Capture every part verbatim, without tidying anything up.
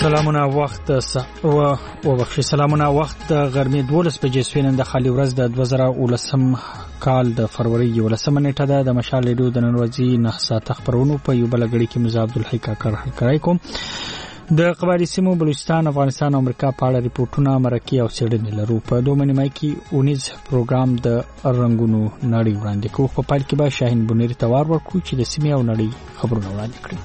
سلامونه وخت او او بخښي سلامونه وخت غرمې دولس بجې سوینن د خالي ورځ د دوه زره ولسم کال د فروری ولسم نیټه ده د مشال ریډیو د ننوځي نه ساعت خبرونو په یو بلګړي کې مزه عبدالحی کاکر حکرای کوم د قبایلی سیمو بلوچستان افغانستان او امریکا په اړه ریپورتونه مرکه او څېړنې لرو په دوه منیمای کې اونیز پروګرام د رنگونو نړۍ وړاندې کوو په پای کې به شاهین بنيري توار ورکو چې د سیمې او نړۍ خبرونه وړاندې کړي.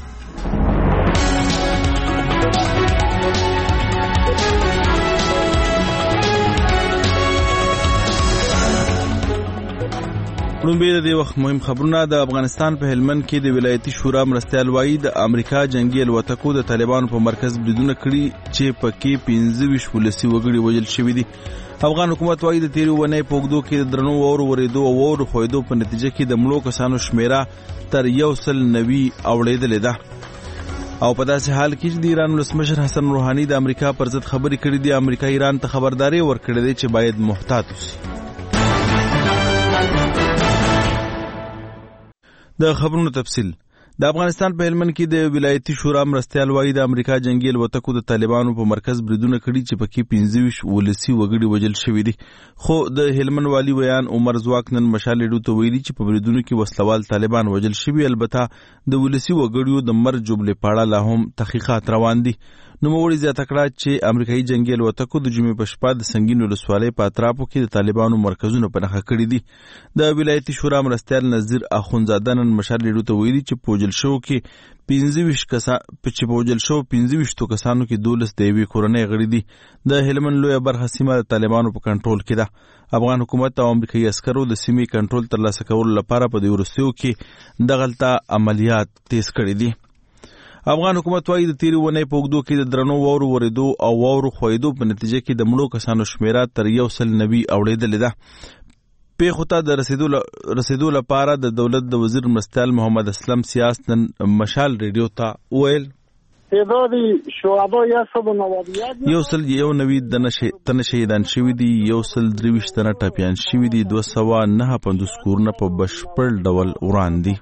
لومبي د دې وخت مهم خبرونه د افغانستان په هلمند کې د ولایتي شورا مرستیال وایي د امریکا جنگي الوتکو د طالبانو په مرکز بریدونه کړي چې پکې پنځه ویشت ولسي وګړي وژل شوي دي. افغان حکومت وایي د تیرې ونې په اوږدو کې د درنو واورو ورېدو او واورو ښویېدو په نتیجه کې د مړو کسانو شمیره تر یو سل نوي اوړېدلې ده. او په داسې حال کې چې د ایران ولسمشر حسن روحاني د امریکا پر ضد خبرې کړې دي، امریکا ایران ته خبرداري ورکړې ده چې باید محتاط وشي. د خبرونو تفصیل. د افغانستان په هلمند کې د ولایتي شورا مرستیال وایي د امریکا جنگي الوتکو د طالبانو په مرکز بریدونه کړي چې پکې پنځه ویشت ولسي وګړي وژل شوي دي. خو د هلمند والي ویان عمر ځواک نن مشال ریډیو ته ویلي چې په بریدونو کې وسلوال طالبان وژل شوي، البته د ولسي وګړیو د مرګ جبلې په اړه لا هم تحقیقات روان دي. نوموړي زیاته کړه چې امریکایي جنگي الوتکو د جمعې په شپه د سنگین ولسوالۍ په اطرافو کې د طالبانو مرکزونه په نښه کړي دي. د ولایتي شورا مرستیال نذیر اخونزاده نن مشال ریډیو ته ویلي چې په وژل شوو کې پنځه ویشت کسان چې په وژل شوو پنځه ویشتو کسانو کې دولس د یوې کورنۍ غړي دي. د هلمند لویه برخه سیمه د طالبانو په کنټرول کې ده. افغان حکومت او امریکایي عسکرو د سیمې کنټرول ترلاسه کولو لپاره په دې وروستیو کې دغلته عملیات تیز کړي دي. افغان حکومت وایي د تیرې ونې په اوږدو کې د درنو واورو ورېدو او واورو ښویېدو په نتیجه کې د مړو کسانو شمیره تر یو سل نوي اوړېدلې ده. پیښو ته د رسېدو رسېدو لپاره د دولت د وزیر مرستیال محمد اسلم سیاس نن مشال ریډیو ته وویل تعداد شهدا یو سل یو نوي تنه شهیدان شوي دي، یو سل درې ویشت تنه ټپیان شوي دي، دوه سوه نهه پنځوس کورونه په بشپړ ډول وران دي.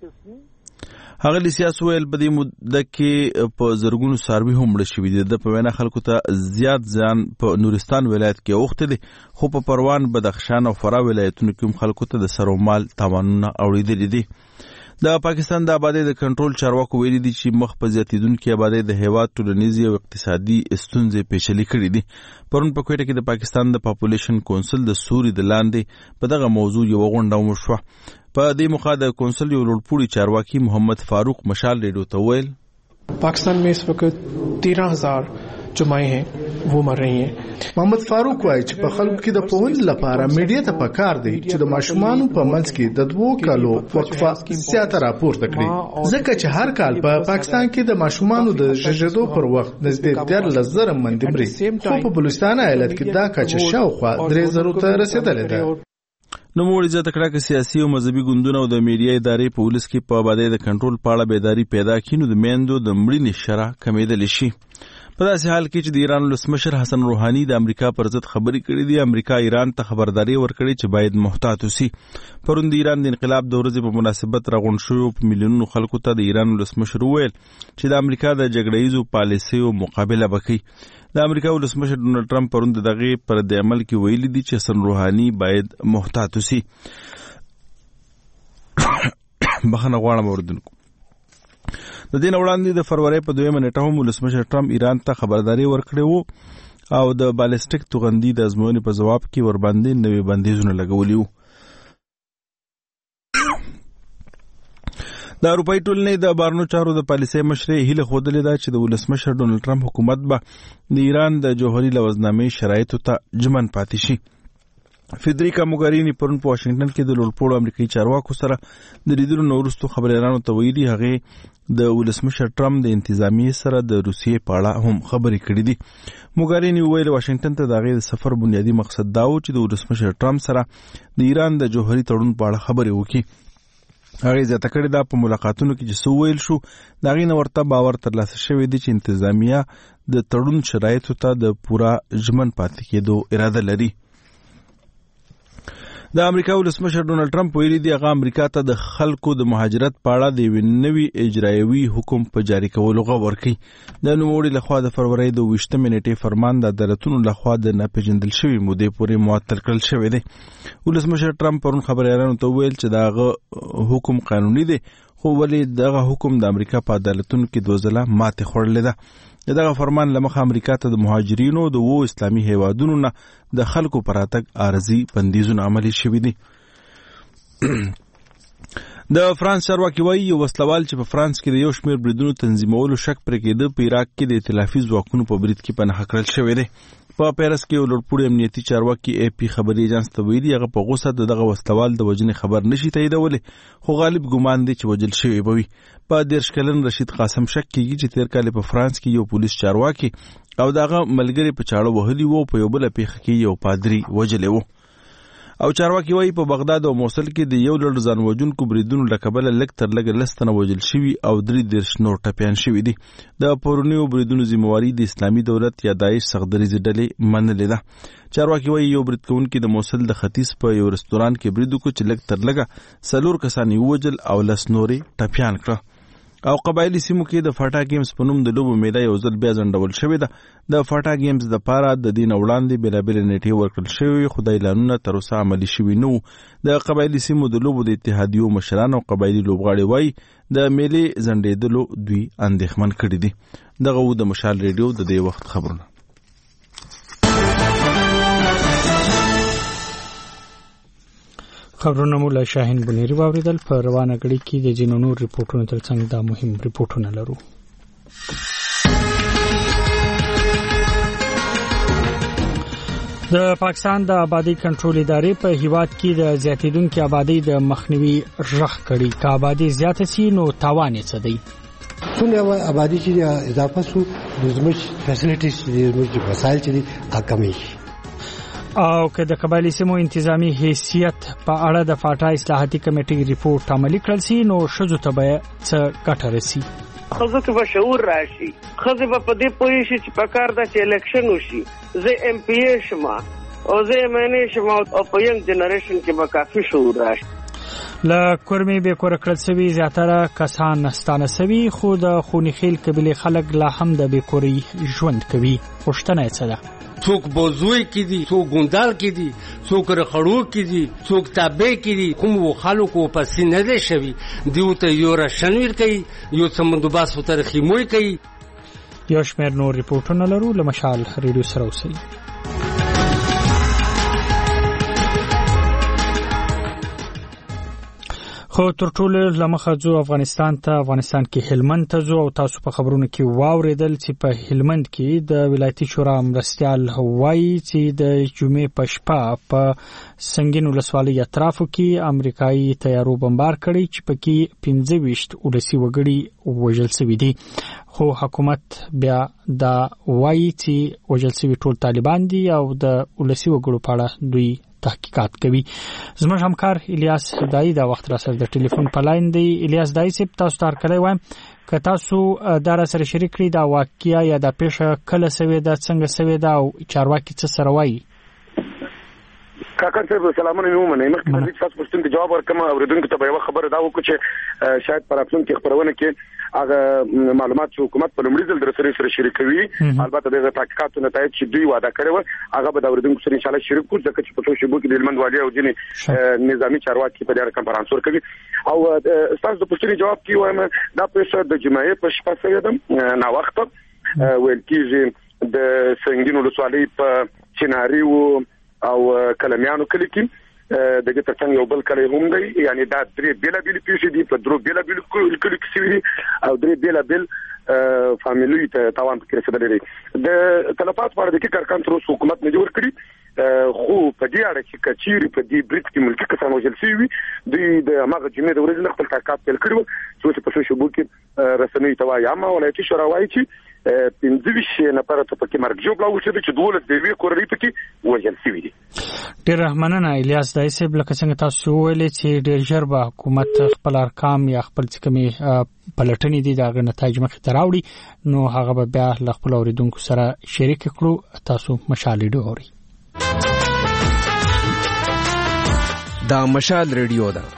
هغه د سیاست ویل په دې مده کې په زرګونو څاروي هم مړه شوي دي. د په وینا خلکو ته زیات ځان په نورستان ولایت کې اوښتی دی، خو په پروان، بدخشان او فراه ولایتونو کې هم خلکو ته د سر و مال تاوانونه اوړېدلي دي. د پاکستان د آبادۍ د کنټرول چارواکو ویلي دي چې مخ په زیاتېدونکې آبادۍ د هېواد ټولنیزې او اقتصادي ستونزې پیچلې کړي دي. پرون په کوټه کې د پاکستان د پاپولیشن کونسل د سوري د لاندې په دغه موضوع یوه غونډه وشوه. په دې موخه د کونسل یو لوړپوړي چارواکي محمد فاروق مشال ریډیو ته ویل پاکستان में इस वक्त तेरह हजार जो माएँ हैं वो मर रही हैं. محمد فاروق وایي چې په خلکو کې د پوهنې لپاره میډیا ته پکار دی چې د ماشومانو په منځ کې د دوو کالو وقفه زیاته راپورته کړي، ځکه چې هر کال په پا پاکستان کې د ماشومانو د زیږیدو پر وخت نږدې دیارلس زره منډې مري، خو په بلوچستان ایالت کې دا کچه شاوخوا درې زرو ته رسېدلې ده. نوموړي زیاته کړه چې سیاسي او مذهبي ګوندونه او د میډیا ادارې په ولس کې په آبادۍ د کنټرول په اړه بیداري پیدا کړي نو د میندو د مړینې شرح کمېدلی شي. په داسې حال کې چې د ایران ولسمشر حسن روحاني د امریکا پر ضد خبرې کړې دي، امریکا ایران ته خبرداري ورکړې چې باید محتاط وسي. پرون د ایران د انقلاب د ورځې په مناسبت راغونډ شویو په میلیونونو خلکو ته د ایران ولسمشر وویل چې د امریکا د جګړه ییزو پالیسیو مقابله به کوي. د امریکا ولسمشر ډونالډ ټرمپ پرون د دغې پر د عمل کې ویلي دي چې حسن روحاني باید محتاط وسي. بخښنه غواړم اوریدونکو. د دې نه وړاندې د فروری په دویمه نیټه هم ولسمشر ټرمپ ایران ته خبرداري ورکړې وه او د بالستیک توغندي د ازموینې په ځواب کې ورباندې نوي بندیزونه لګولي وو. د اروپایي ټولنې د بهرنیو چارو د پالیسۍ مشرې هیله ښودلې ده چې د ولسمشر ډونالډ ټرمپ حکومت به د ایران د جوهري لوزنامې شرایطو ته ژمن پاتې شي. فیدریکا موګاریني پرون په واشنګټن کې د لوړپوړو امریکایي چارواکو سره د لیدلو نه وروسته خبریالانو ته ویلي هغې د ولسمشر ټرمپ د انتظامیې سره د روسیې په اړه هم خبرې کړې دي. موګاریني وویل واشنګټن ته د هغې د سفر بنیادي مقصد دا و چې د ولسمشر ټرمپ سره د ایران د جوهري تړون په اړه خبرې وکړي. هغې زیاته کړې ده په ملاقاتونو کې چې څه وویل شو د هغې نه ورته باور ترلاسه شوی دی چې انتظامیه د تړون شرایطو ته د پوره ژمن پاتې کېدو اراده لري. د امریکا ولسمشر ډونالد ټرمپ ویلي دی هغه امریکا ته د خلکو د مهاجرت په اړه د یو نوي اجرایوي حکم په جاری کولو غوښتنه کوي. د نوموړي لخوا د فروری د ویشتمې نیټې فرمان د عدالتونو لخوا د ناپېژندل شوي مودې پورې معطل کړل شوی دی. ولسمشر ټرمپ پرون خبريالانو ته ویل چې دغه حکم قانوني دی، خو ولې دغه حکم د امریکا په عدالتونو کې دوه ځله ماتې خوړلې ده. دغه فرمان لمخه امریکا ته د مهاجرینو د وو اسلامي هیوادونو نه د خلکو پر راتګ عارضي بندیزونه عملي شوي دي. د فرانس چارواکي وایي یو وسلوال چې په فرانس کې د یو شمېر بریدونو تنظیمولو شک پرې کېده په عراق کې د ائتلافي ځواکونو په برید کې پناه کړل شوی دی. په پیرس کې یو لوړپوړی امنیتي چارواکي ای پی خبري ایجنس ته ویلي هغه په غوسه دغه وسلوال د وژنې خبر نشي تاییدولی، خو غالب ګمان دی چې وژل شوی به وي. په دېرش کلن رشید قاسم شک کېږي چې تېر کال په فرانس کې یو پولیس چارواکي او دغه ملګري په چاړه وهلي وو، په یو بله پیښه کې یو پادري وژلی وو. او چارواکي وایي په بغداد او موصل کې د یو لړ ځان وژونکو بریدونو له کبله لږ تر لږه لس تنه وژل شوي او درې دېرش نور ټپیان شوي دي. د پرونیو بریدونو ذمهواري د اسلامي دولت یا داعش سختدریځې ډلې منلې ده. چارواکي وایي یو برید کوونکي د موصل د ختیځ په یو رستوران کې برید وکړ چې لږ تر لږه څلور کسان یې ووژل او لس نورې ټپیان کړه. او قبایلی سیمو کې د فاټا گیمز په نوم د لوبو میده یو ځل بیا ځنډول شوې ده. د فاټا گیمز د پاره د دین وړاندې بېلابېلې نیټې ورکړل شوې، خو د اعلانونه تر اوسه عملي شوي نه وو. د قبایلی سیمو د لوبو د اتحادیو مشران او قبایلي لوبغاړي وایي د میلې ځنډېدلو دوی اندېښمن کړي دي. دغه و د مشال ریډیو د دې وخت خبرونه. خبرونه مو له شاهین بنيري واوریدل. په روانه غړي کې د جنونو نور ریپورتونو ترڅنګ دا مهم ریپورتونه لرو. د پاکستان د آبادی کنټرول ادارې په هیواد کې د زیاتیدونکو آبادی د مخنیوي رغ کړي. که آبادی زیاته سي نو تاوان یې څه دی؟ څنګه آبادی چې اضافه شو د زموږ فیسیلیټیز د زموږ وسایل چې کمې شي. او که د قبایلی سیمو انتظامی حیثیت په اړه د فاټا اصلاحاتي کمیټې ریپورت عملي کړل سي نو شذو ته به څه ګټه رسي؟ خزو کې به شعور راشي، خزو به په دې پوه شي چې په کار د الیکشن وشي، زه ایم پی ای شمه او زه ایم ان ای شمه او په ینګ جنریشن کې به کافي شعور راشي. له کورمي به کور کړل سوي زیاتره کسان ستانه سوي، خو د خونیخیل قبیله خلک لا هم د بیکوري ژوند کوي. خوشتنه څه ده؟ څوک بوزوي کې دي، څوک ګوندال کې دي، څوک رخړو کې دي، څوک تابع کې دي. کوم خلکو په سینه ده شوی دیو ته یو راشنویر کوي، یو سمندوباس وتر خیموي کوي. یو شمېر نور ریپورتونه لرو. له مشال ریډیو سره اوسئ. خو تر ټولو لمخه ځو افغانستان ته. افغانستان کې هلمند ته ځو او تاسو په خبرونو کې واوریدل چې په هلمند کې د ولایتي شورا مرستیال وایي چې د جمعې په شپه په سنگین ولسوالۍ اطرافو کې امریکایي تیارو بمبار کړی چې پکې پنځه ویشت ولسي وګړي وژل شوي دي. خو حکومت بیا دا وایي چې وژل شوي ټول طالبان دي او د ولسي وګړو په اړه دوی تحقیقات کوي. زموږ همکار الیاس دای دا وخت را سره د ټلیفون په لاین دی. الیاس دای چې تاسو تار کړی وایم که تاسو دا را سره شریک کړئ دا واقعیا یا دا پیښه کله سوي دا څنګه سوي دا او چارواکي څه سره وایي؟ کاکا صاحب سلامونه مې ومنئ. مخکې د دې تاسو پوښتنې ته جواب ورکړم. اوریدونکو ته به یوه خبره دا وکړو چې شاید په راتلونکي خپرونه کې هغه معلومات چې حکومت په لومړي ځل در سره سره شریکوي، البته دغه تحقیقاتو نتایج چې دوی وعده کړی و هغه به د اوریدونکو سره انشاءالله شریک کړو، ځکه چې په څو شیبو کې د هلمند والي او ځینې نظامي چارواکي په دې اړه کنفرانس ورکوي. او ستاسو د پوښتنې جواب کې وایم دا پیښه د جمعې په شپه سوې ده. ناوخته ویل کېږي د سنګین ولسوالۍ په چناري او کلمیانو کلی کې د دې ترڅنګ یو بل کلی هم دی. یعنی دا درې بیلابېلې پیښې دي په درو بیلابېلو کلیو کې شوي دي او درې بیلابېل فامیلي ته تاوان پکې رسېدلی دی. د تلفات په اړه دقیق ارقام تر اوسه حکومت نه دي ورکړي، خو په دې اړه چې که چیرې په دې برید کې ملکي کسان وژل شوي وي دوی د هماغه جمعې د ورځې نه خپل تحقیقات پیل کړي وو چې اوس په څو شیبو کې رسنیو ته وایي. اما ولایتي شورا وایي چې پنځه ویشت نفره ته پکې مرګ ژوبله وشوه چې دولس د یوې کورنۍ پکې وژل شوي دي. ډېره مننه الیاس دای صاحب. لکه څنګه تاسو وویلې چې ډېر ژر به حکومت خپل ارقام یا خپل څه کومې پلټنې دي د هغه نتایج مخې ته راوړي نو هغه به بیا له خپلو اورېدونکو سره شریک کړو. تاسو مشال ریډیو اورئ. دا مشال ریډیو ده.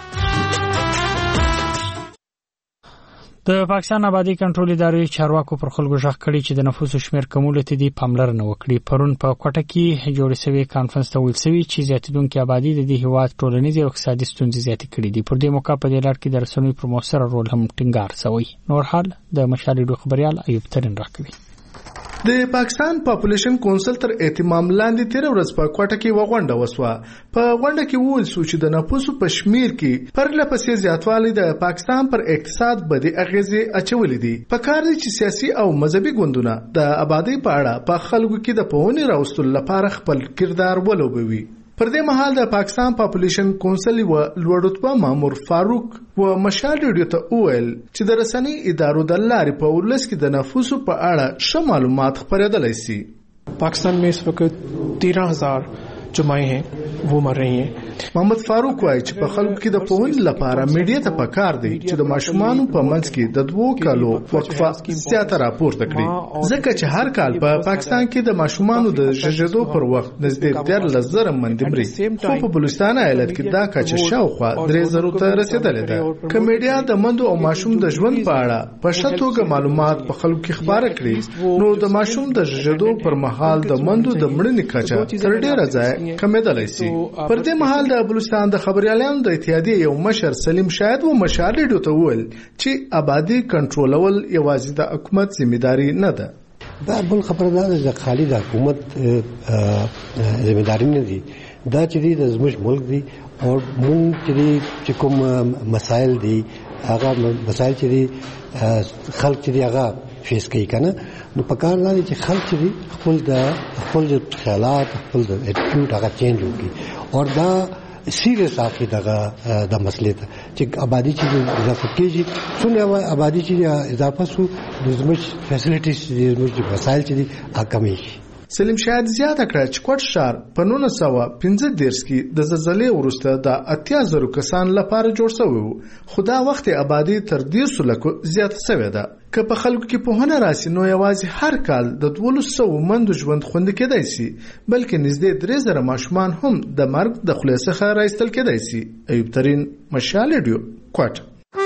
د پاکستان آبادی کنټرول ادارې چارواکو پر خلکو ژغ کړي چې د نفوسو شمیر کمولو ته دي پاملرنه وکړي. پرون په کوټه کې جوړ شوی کانفرنس ته ویل شوی چې زیاتېدونکې آبادی د دې هیواد ټولنیز او اقتصادي ستونزې زیاتې کړي دي. پر دې موقع په دې لړ کې د رسنیو پر موثر رول هم ټینګار شوی. نور حال د مشال ریډیو خبريال ایوب ترین راکوي. د پاکستان پاپولیشن کونسل تر اهتمام لاندې تیر ورځ په کوټه کې وغونډه وسوه. په غونډه کې وویل شو چې د نفوسو په شمیر کې پرله پسې زیاتوالی د پاکستان پر اقتصاد بدې اغیزې اچولې دي. په کار دي چې سیاسي او مذهبي ګوندونه د آبادی په اړه په خلکو کې د پوهنې راوستلو لپاره خپل کردار ولوبوي. پر دې مهال د پاکستان پاپولیشن کونسل و لوړ مامور فاروق و مشال ریډیو ته وویل چې د رسنۍ ادارو د لارې په ولس کې د نفوسو په اړه ښه معلومات خپرېدلی شي. पाकिस्तान में इस वक्त तेरह हजार जो माएँ हैं वो मर रही हैं. محمد فاروق وایي چې په خلکو کې د پوهنې لپاره میډیا ته پکار دی چې د ماشومانو په منځ کې د دوو کالو وقفه زیاته راپورته کړي، ځکه چې هر کال په پا پاکستان کې د ماشومانو د زیږیدو پر وخت نږدې دیارلس زره منډې مري، خو په بلوچستان ایالت کې دا کچه شاوخوا درې زرو ته رسېدلې ده. که میډیا د مندو او ماشوم د ژوند په اړه په ښه توګه معلومات په خلکو کې خپاره کړي، نو د ماشوم د زیږیدو پر مهال د مندو د مړینې کچه تر ډېره ځایه کمېدلی شي. پر دې مهال د بلوچستان د خبريالانو د اتحادیې یو مشر سلیم شاهد و مشال ریډیو ته وویل چې آبادی کنټرولول یوازې د حکومت ذمہداري نه ده. دا بل خبره ده چې خالي د حکومت ذمہداري نه دي، دا چې د زموږ ملک دی او مونږ چې کوم مسایل دي هغه مسایل چې خلک چې هغه فیس کوي کنه، نو پکار نه چې خلک چې خپل د خپل خیالات خپل د اټیټیوډ هغه چینج وکړي او دا سیریس اخی دغه د مسلې ته چې آبادی چې اضافه کیږي څونه آبادی چې اضافه شو د زموږ فیسیلیټیز د زموږ وسایل چې کمیږي. سلیم شاهد زیاته کړه چې کوټ ښار په نولس سوه پنځه دېرش کې د زلزلې وروسته د اتیا زرو کسان لپاره جوړ شوی و، خو دا وخت آبادی تر دېرشو لکو زیاته شوې ده. که په خلکو کې پوهنه راسي نو یوازې هر کال د دولس سوو مندو ژوند خوندي کېدای شي، بلکې نږدې درې زره ماشومان هم د مرګ د خولې څخه راایستل کېدای شي. ایوب ترین، مشال ریډیو، کوټه.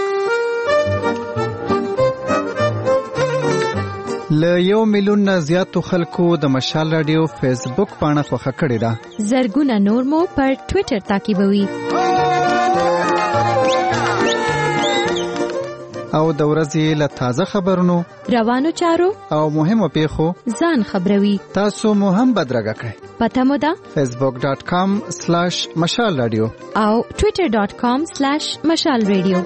له یو میلیون نه زیاتو خلکو د مشال رادیو فیسبوک پاڼه خوښه کړې ده. زرګونه نور مو پر ټوئیټر تعقیبوي او د ورځې له تازه خبرونو، روانو چارو او مهمو پیښو ځان خبروي. تاسو مو هم بدرګه کړئ. پته مو ده فیسبوک ډاټ کام سلاش مشال رادیو او ټوئیټر ډاټ کام سلاش مشال رادیو.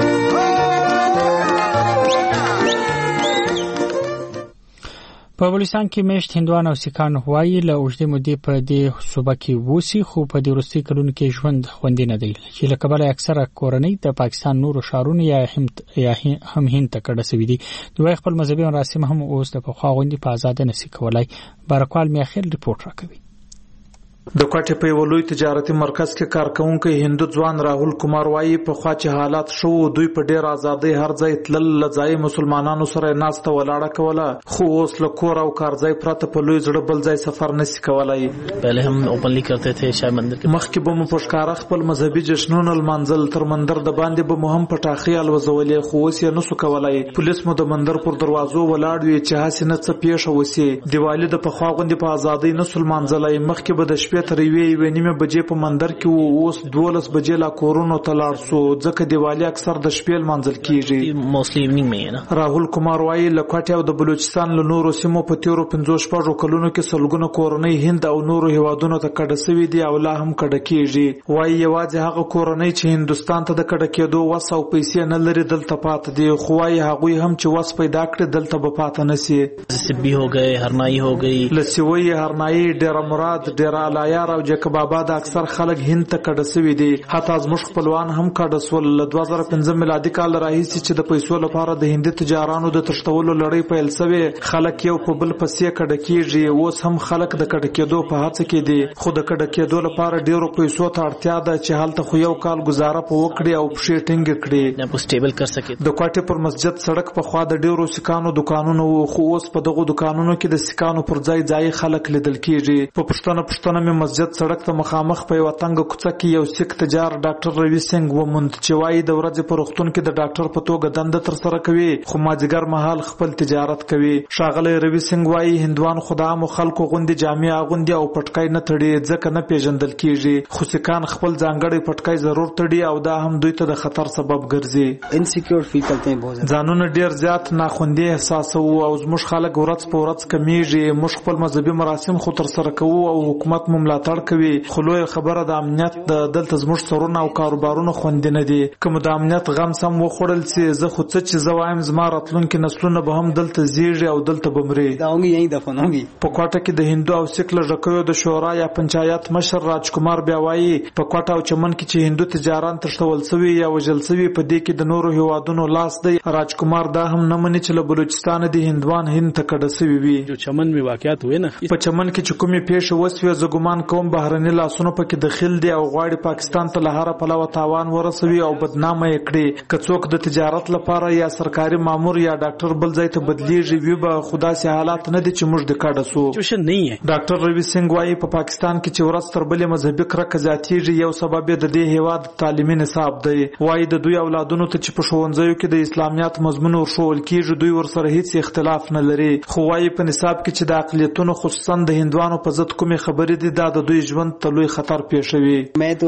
په بلوچستان کې میشت هندوان او سیکان هوایي له اوږدې مودې په دې صوبه کې ووسي، خو په دې وروستي کلونو کې ژوند خوندي نه دی، چې له کبله اکثره کورنۍ د پاکستان نورو ښارونو یا هم هند ته کډه شوي دي. دوی خپل مذهبي مراسم هم اوس د پخوا غوندې په ازاده نشي کولای. بارکوال میاخیل رپورټ راکوي. د کوټې په یو لوی تجارتي مرکز کې کارکونکي هندو ځوان راهول کمار وایي په خوا چې حالات شو دوی په ډېر ازادۍ هر ځای تلل، له ځای مسلمانانو سره ناسته ولاړه کوله، خو اوس له کور او کارځای پرته په لوی زړه بل ځای سفر نشي کولای. پهله هم اوپنلی کرتے تھے شاه مندر کې مخکې به مو په ښکاره خپل مذهبي جشنونه لمانځل، تر مندر د باندې به مو هم پټاخي الوزولې، خو اوس یې نسو کولای. پولیس مو د مندر پر دروازو ولاړ وي چې هسې نه څه پیښه وسي. دیوالی د پخوا غوندې په ازادۍ نسو لمانځلی، مخکې به د شپې تر یوې یوې نیمه بجې په مندر کې وو، اوس دولس بجې لا کورونو ته لاړ سو، ځکه دیوالی اکثر د شپې لمانځل کیږي. راهول کمار وایي له کوټې او د بلوچستان له نورو سیمو په تیرو پنځو شپږو کلونو کې سلګونه کورنۍ هند او نورو هیوادونو ته کډه سوي دي او لا هم کډه کیږي. وایي یوازې هغه کورنۍ چې هندوستان ته د کډه کېدو وس او پیسې نه لري دلته پاتې دي، خو وایي هغوی هم چې وس پیدا کړي دلته به پاتې نشي. سبی هو گئے، هرنائی هو گئی، لسیوی، هرنائی، ډیره مراد، ډیره الایار او جک بابا د اکثر خلک هند ته کډه سوي دي. حتی زموږ خپلوان هم کډه سول. له دوه زره پنځه میلادي کال راهیسې چې د پیسو لپاره د هندي تجارانو د تښتولو لړۍ پیل شوې، خلک یو په بل پسې کډه کیږي. اوس هم خلک د کډه کېدو په هڅه کې دي، خو د کډه کېدو لپاره ډیرو پیسو ته اړتیا ده چې هلته خو یو کال گزاره په وکړي او پښې ټینګې کړي. د کوټې پر مسجد سړک په خوا د ډیرو سکانو دکانونو وو، خو اوس په دغو دکانونو کې د سکانو پر ځای ځای خلک لیدل کیږي. په پښتنه پښتنه مې مسجد سړک ته مخامخ په یو تنګ کوڅه کې یو سیک تجار ډاکټر روي سنگ وموند چې وايي د ورځې په روغتون کې د ډاکټر په توګه دنده تر سره کوي خو مازیګر مهال خپل تجارت کوي. ښاغلی روي سنگ وايي هندوان خدا مو خلکو غوندي جامع اغوندي او پټکای نه تړي ځکه نه پیژندل کیږي خو سکان خپل ځانګړی پټکای ضرور تړي او دا هم دوی ته د خطر سبب ګرځي. انسیکیور فیل کرتے ہیں بہت ځانونه ډیر زیات ناخوندي احساسو او زموږ خلک ورځ په ورځ کمیږي. موږ خپل مذهبي مراسم خو تر سره کوو او حکومت مو ملاتړ کوي خو لوی خبره د امنیت د دلته زموږ سرونه او کاروبارونه خوندي نه دي. کوم د امنیت غم سم وخوړل سي زه خو څه چې زه وایم زما راتلونکي نسلونه به هم دلته زیږي او دلته به مري. په کوټه کې د هندو او سیک لږکیو د شورا یا پنچایت مشر راجکمار بیا وایي په کوټه او چمن کې چې هندو تجاران تښتول سوي یا وژل سوي په دې کې د نورو هیوادونو لاس دی. راجکمار دا هم نه مني چې له بلوچستان د هندوان هند ته کډه سوي وي. چمن می واقعیت وې نه په چمن کې چې کومې پیښه وسوي زه ګمان کوم بهرني لاسونو پکې دخیل دي او غواړي پاکستان ته له هره پلوه تاوان ورسوي او بدنامه یې کړي. که څوک د تجارت لپاره یا سرکاري مامور یا ډاکټر بل ځای ته بدلیږي وي به خدا سي حالات نه دي چې موږ د کډه سو. ډاکټر روي سنگ وايي په پاکستان کې چې ورځ تر بلې مذهبي کرکه زیاتېږي یو سبب د دې هیواد تعلیمي نصاب دی. وايي د دوی اولادونو ته چې په ښوونځیو کې د اسلامیت مضمون ورښوول کیږي دوی ورسره هیڅ اختلاف نه لري خو وايي په نصاب کې چې د اقلیتونو خصوصا د هندوانو په ضد کومې خبرې دي دا د دوی ژوند ته لوی خطر پیښوي.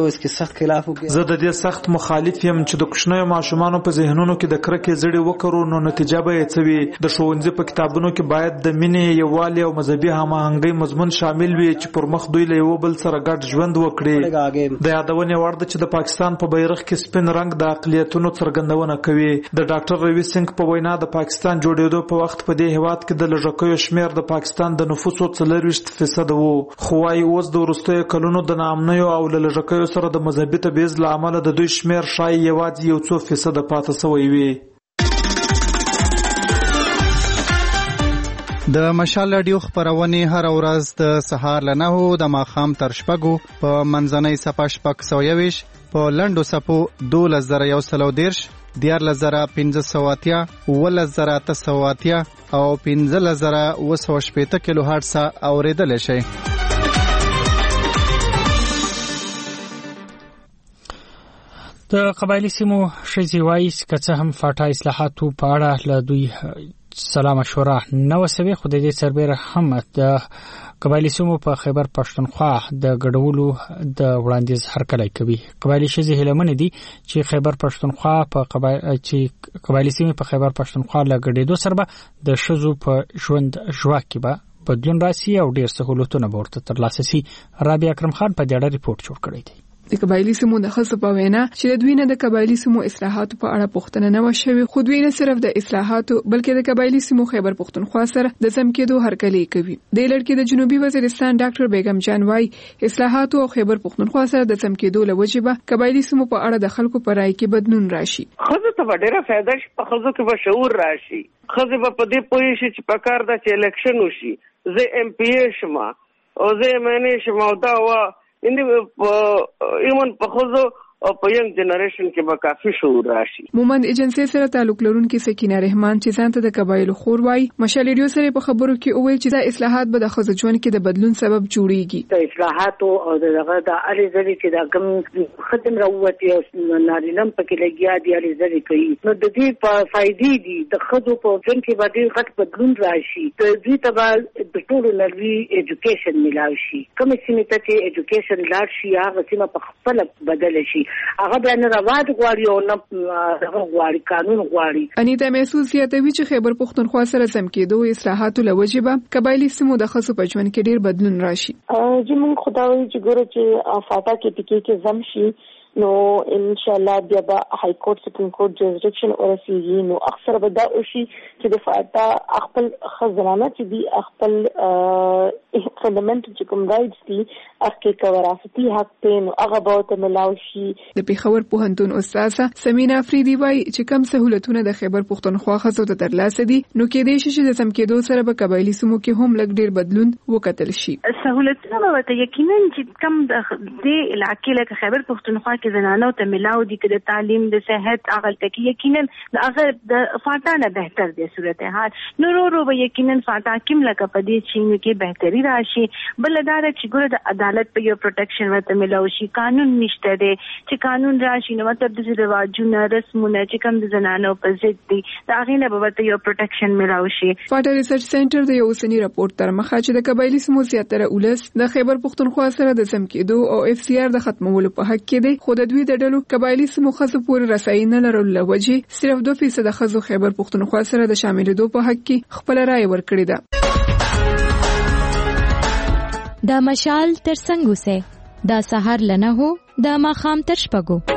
زه د دې سخت مخالف یم چې د کوچنیو ماشومانو په ذهنونو کې د کرکې زړې وکړو نو نتیجه به یې څه وي. د ښوونځي په کتابونو کې باید د مینې یووالي او مذهبي هماهنګۍ مضمون شامل وي چې پر مخ دوی له یو بل سره ګډ ژوند وکړي. د یادونې وړ ده چې د پاکستان په بیرغ کې سپین رنګ د اقلیتونو څرګندونه کوي. د ډاکټر روي سنگ په وینا د پاکستان جوړېدو په وخت په دې هیواد کې د لږکیو شمیر د پاکستان د نفوسو څلرویشت فیصد وو خو وايي اوس د وروستیو کلونو د ناامنیو او له لږکیو سره د مذهبي تبعیض له امله د دوی شمیر ښایي یوازې یو څو فیصده پاتې سوی وي. د مشال رادیو خبرونه هر ورځ د سهار له نهو د ماښام تر شپږو په منځنۍ صفه شپږ سوه یویش په لنډو صفو دولس زره یو سل او دېرش دیارلس زره پنځه سوه اتیا اوولس زره اته سوه اتیا او پنځلس زره اوه سوه شپېته کیلو هرټز اورېدلی شئ. د قبایلي سیمو ښځې وایي که څه هم فاټا اصلاحاتو په اړه له دوی سلا مشوره نه وسوي خو د دې سربیره هم د قبایلي سیمو په خیبر پښتونخوا د ګډولو د وړاندیز هرکلی کوي. قبایلي ښځې هیلهمنې دي چې خیبر پښتونخوا په قبایل چې قبایلي سیمې په خیبر پښتونخوا له ګډېدو سره به د ښځو په ژوند ژواک کې به بدلون راسي او ډېر سهولتونه به ورته ترلاسه سي. رابعه اکرم خان په دې اړه ریپورټ جوړ کړی دی. د قبایلی سیمو د ښځو په وینا چې د دوی نه د قبایلی سیمو اصلاحاتو په اړه پوښتنه نه وشوي خو دوی نه صرف د اصلاحاتو بلکې د قبایلی سیمو خیبر پښتونخوا سره د سم کېدو هرکلی کوي. د لړکې د جنوبي وزیرستان ډاکټر بیگم جان وايي اصلاحاتو او خیبر پښتونخوا سره د سم کېدو لوجه به قبایلی سیمو په اړه د خلکو په رائے کې بدلون راشي. ښځو ته ډېره فایده شي په ښځو کې به شعور راشي. ښځې به په دې پوه شي چې په کار ده چې الیکشن وشي زه ایم پی ای شم او زه ایم این ای شم او دا وا ان ایمن په خوځو او په ینګ جنریشن کې به کافي شعور راشي. مومند ایجنسی سره تعلق لرونکي سکینه رحمان چې ځان ته د قبایلو خور وایي مشال ریډیو سره په خبرو کې وویل چې دا اصلاحات به د ښځو ژوند کې د بدلون سبب جوړیږي. د اصلاحاتو او دغه د اړې ځلې چې دا کوم خدم راووتي او نارینم پکې لګیا دي اړې ځلې کوي نو د دې په فائدې دي د ښځو په ژوند کې باندې غټ بدلون راشي. د دې تبع د ټولو نړۍ ایجوکیشن ملاوي شي کوم سیمه ته چې ایجوکیشن لاړ شي هغه سیمه په خپل بدل شي. هغه باندې رواج غواړي او نه هغه غواړي قانون غواړي. انیتا محسوس زیاتوي چې خیبر پښتونخوا سره سم کېدو اصلاحاتو لوجه به قبایلی سیمو د ښځو په ژوند کې ډیر بدلون راشي. چې موږ خدای چې ګورو چې فاټا کې ټکی کې زم شي نو ان شاء الله بیا به های کورټ سپریم کورټ جوریسډکشن ورسیږي نو اکثر به دا وشي چې د فاټا خپل خزانه چې دی خپل فندامنټل چې کوم رائټس دي هغه کې وراثتي حق ته نو هغه به ته ملاوي شي. د پیښور پوهنتون استاده سمینا افریدی وايي چې کم سہولتونه د خیبر پښتونخوا ښځو ته ترلاسه دي نو کې دې شي چې د سم کېدو سره به قبایلی سیمو کې هم لږ ډیر بدلون وکتل شي. سہولتونه به ته یقینا چې کم د دې علاقې لکه خیبر پښتونخوا کې زنانو ته ملاو دي چې د تعلیم د صحت هغه تکي یقینا د هغه د فاټا نه بهتر دي صورتحال نورو رو به یقینا فاټا کوم لکه په دې چې کې بهتري راشي بل دا چې ګوره د عدالت په یو پروټیکشن ورته ملاو شي قانون نشته دی چې قانون راشي نو مطلب د رواجونو رسمونه چې کوم د زنانو په ضد دي دا غینه به ورته یو پروټیکشن ملاو شي. فاټا ریسرچ سنټر د یو سنی راپورټ تر مخه چې د قبایلی سیمو زیاتره ولس د خیبر پښتونخوا سره د سم کېدو او اف سی آر د ختمولو په حق کې دي خو د دوی د ډلو قبایلی سیمو خاصه پورې رسایي نه لرلو لوجه صرف دوه فیصد خزو خیبر پښتونخوا سره د شاملېدو په حق کې خپل رائے ورکړی ده. دا مشال تر څنګه سه دا سحر لنه هو دا ماخام تر شپږو.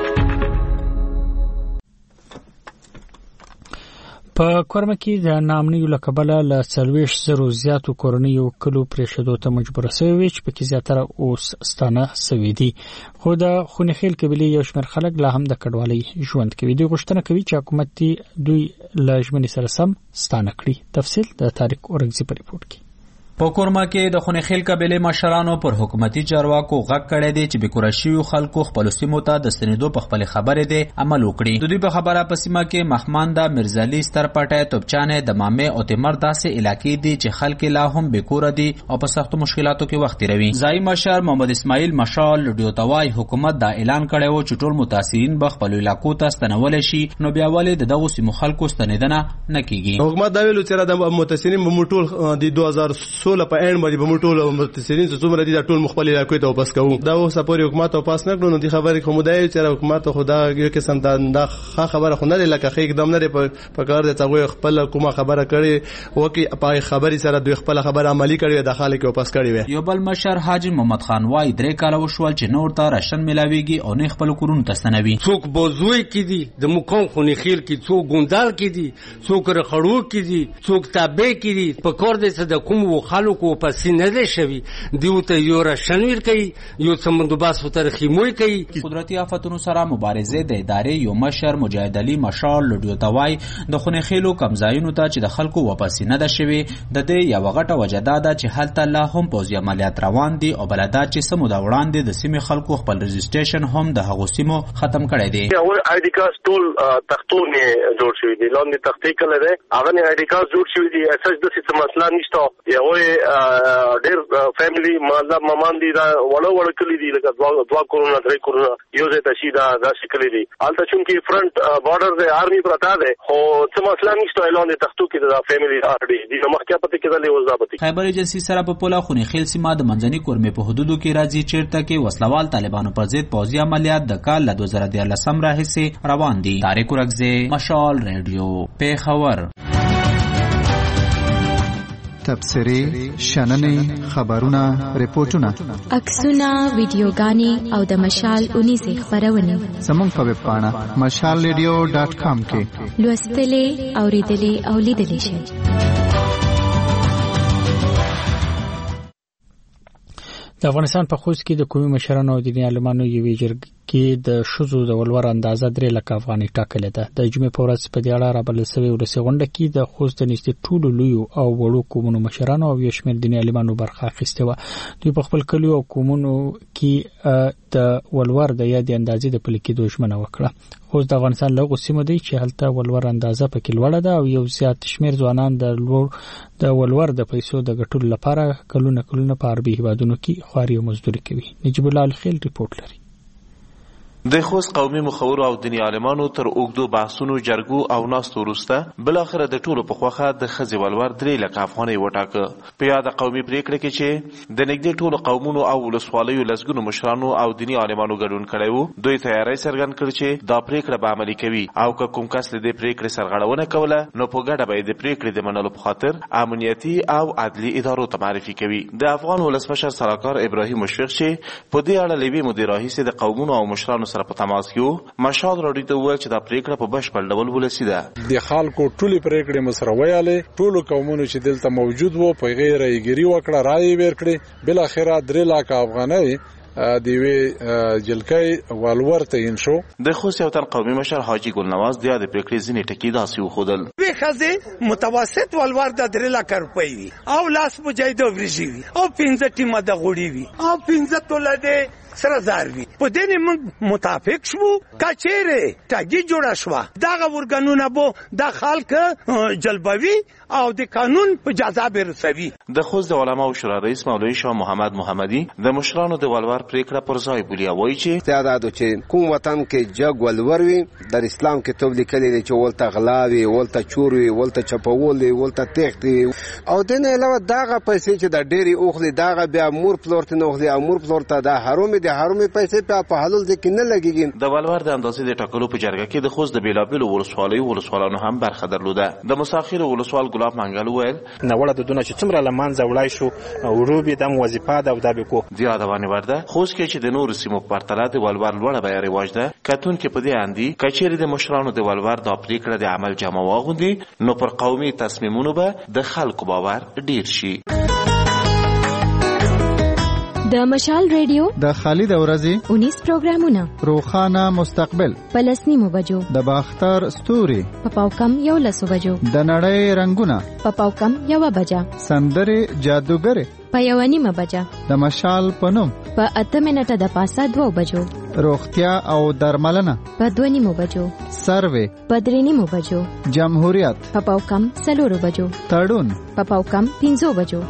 په کورمه کې د نامنیو له کبله له څلوېښت زرو زیاتو کورنیو کلو پرېښودو ته مجبوره سوي وي چې پکې زیاتره اوس ستانه سوي دي خو د خونخیل قبیلې یو شمېر خلک لا هم د کډوالۍ ژوند کوي. دوی غوښتنه کوي چې حکومت دوی له ژمنې سره سم ستانه کړي. تفصیل د طارق اورنګزي په ریپورت کې. په کورما کې د خونخیل قبیلې مشرانو پر حکومتي چارواکو غږ کړی دی چې بې کوره شویو خلکو خپلو سیمو ته د ستنېدو په خپلې خبرې دی عمل وکړي. د دوی په خبره په سیمه کې مخمانده میرزالي سترپټی توپچانې د مامې او تیمر داسې علاقې دي چې خلک لا هم بې کوره دي او په سختو مشکلاتو کې وخت تیروي. ځایي مشر محمد اسماعیل مشال لډیو توای حکومت دا اعلان کړی و چې ټول متاثرین به خپلو علاقو ته ستنولی شي نو بیا ولې د دغو سیمو خلکو ستنېدنه نه کیږي. حکومت دا ویلو چې د متاثرین به موږ ټول د دوه زره سولہ په اند باندې به موږ ټول متاثرین چې څومره دي دا ټول مخبل علاقې ته واپس کوو. دا اوس پورې حکومت واپس نه کړو نو د خبرې کوم دی چې حکومت خدا یو قسم دا خبره خو نه لکه خې اقدام نه په کار د تغوی خپل کومه خبره کړي وکي په خبرې سره دوی خپل خبره عملی کړي د خلک واپس کړي وي. یو بل مشر حاجی محمد خان وای درې کاله وشول چې نور ته راشن ملاويږي او نه خپل کورونه تستنوي. څوک بوزوي کې دي د مقام خونخیل کې څوک ګوندال کې دي څوک رخړو کې دي څوک تابع کې دي په کور د صد کوم خلکو په سینه ده شوی دیو ته یو راشنویر کوي یو سمندوباس وتر خیموي کوي. قدرتي آفتونو سره مبارزه د ادارې یو مشر مجاهد علي مشال لډیو توای د خونخیلو کمزایونو ته چې د خلکو واپس نه ده شوی د دې یو غټه وجدا ده چې هلته لا هم پوځي عملیات روان دي او بلدا چې سمو دا وړاندې د سیمې خلکو خپل رجسټریشن هم د هغو سیمو ختم کړی دی. اول آی ډی کارت ټول تختونه جوړ شوی دي لاندې تختې کله ده هغه نه آی ډی کارت جوړ شوی دي اساس د څه مسله نشته یو ډېر فیملی مالا مامان دي دا وړو وړو کلی دي لکه دوا دوا کورونا درې کورونا یو ځای ته شي دا دا شکل دي البته چونکی فرنٹ بارډر د آرمي پرتا ده خو څه مسله نشته اعلان تختو کې دا فیملی آر دي د مخکې پته کې دا له وځابطي. خیبر ایجنسی سره په پولا خونخیل سیمه د منځني کورمې په حدودو کې راځي چیرته کې وسلوال طالبانو پر ضد پوځي عملیات د کال له دوه زره دیارلسم راهیسې روان دي. طارق اورنګزي مشال ریډیو پیښور. تبصری، شننې، خبرونه، ریپورتونه، عکسونه، ویډیوګانې او د مشال اونیزې خبرونه زموږ په ویب پاڼه مشال ریډیو ډاټ کام کې لوستلې، اوریدلې او لیدلې شئ. د افغانستان په خوست کې د قومي مشرانو او دیني عالمانو یوې جرګې د ښځو د ولور اندازه درې لکه افغانۍ ټاکلې ده. د جمعې په ورځ په دې اړه رابلل شوې ولسي غونډه کې د خوست د نږدې ټولو لویو او وړو قومونو مشرانو او یو شمېر دیني عالمانو برخه اخیستې وه. دوی په خپل کلیو او قومونو کې د ولور د یادې اندازې د پلي کېدو ژمنه وکړه. خوست د افغانستان له هغو سیمو دی چې هلته ولور اندازه پکې لوړه ده او یو زیات شمېر ځوانان د لوړ د ولور د پیسو د ګټلو لپاره کلونه کلونه په عربي هیوادونو کې خواري او مزدوري کوي. نجیب الله الخیل ریپورت لري. د خوست قومي مخورو او دیني عالمانو تر اوږدو بحثونو جرګو او ناستو وروسته بلاخره د ټولو په خوښه د ښځې ولور درې لکه افغانۍ وټاکه. په یاده قومي پریکړه کې چې د نږدې ټولو قومونو او ولسوالیو لسګونو مشرانو او دیني عالمانو ګډون کړی و، دوی تیاری څرګند کړ چې دا پریکړه به عملي کوي او که کوم کس له دې پریکړې سرغړونه کوله نو په ګډه به یې د پریکړې د منلو په خاطر امنیتي او عدلي ادارو ته معرفي کوي. د افغان ولسمشر سلاکار ابراهیم مشفق چې په دې اړه له یوې مودې راهیسې د قومونو او مشرانو سره په تماس کې و، مشال راډیو ته وویل چې دا پریکړه په بشپړ ډول ولسي ده. د خلکو ټولې پریکړې مو سره ویلې، ټولو قومونو چې دلته موجود وو په هغې رایګیري وکړه، رایې یې ورکړې، بالاخره درې لاکه افغانۍ د یوې جلکۍ ولور تعین شو. د خوست یو تن قومي مشر حاجي ګل نواز د یادې پریکړې ځینې ټکي داسې وښودل. یوې ښځې متوسط ولور د درې لکه روپۍ وي او لاس مجاهد ورژي وي او پنځه ټیمه د غوړي وي او پنځه توله د سره زار وي. په دې نه موږ متفق شو کچېره ټاګي جوړه شو دغه ورګنونه بو د خلک جلبوي او د قانون په جزا برسوي. د خوست د علماو شورا رئیس مولوی شاه محمد محمدي د مشرانو د ولور پریکړه پر ځای بولی وایي چې تعداد چې کوم وطن کې جګ ولور وي د اسلام کې توب لیکلي دي چې ولته غلاوي ولته چوروي ولته چپول ولته تختی او د نه علاوه دغه پیسې چې د ډېری اوخلي دغه بیا مور پلورت نه اوخلي امور پلورت د حرام د حرامي پیسې په په حلال ځکه نه لګیږي. د ولور د اندازې د ټاکلو په جرګه کې د خوست د بیلابیلو ولسوالیو ولسوالانو هم برخه درلوده. د مساخر ولسوال ګلاب منګل وویل نوړه د دونه چې څومره لمانځه وړای شو وروبي د وظیفه د ودابې کو زیاده باندې ورده خوست کې چې د نور سیمو په پرتله د ولور لوړه بیه رواج ده کتون کې په دې اندي کچېری د مشرانو د ولور د پریکړه د عمل جمع واغوندي نو پر قومي تصمیمونو به د خلکو باور ډیر شي. د مشال ریډیو د خالد ورځي انیس پروګرامونه روخانه مستقبل پلسنیمو بجو د باختر ستوري په پاوکم یو لسو بجو د نړۍ رنگونه په پاوکم یو بجا سندري جادوګر په یو نیمه بجا د مشال پنوم په اته منټه د پاسه دوه بجو روغتیا او درملنه په دوه نیمو بجو سروي په درې نیمو بجو جمهوریت په پاوکم څلورو بجو تړون په پاوکم پنځو بجو.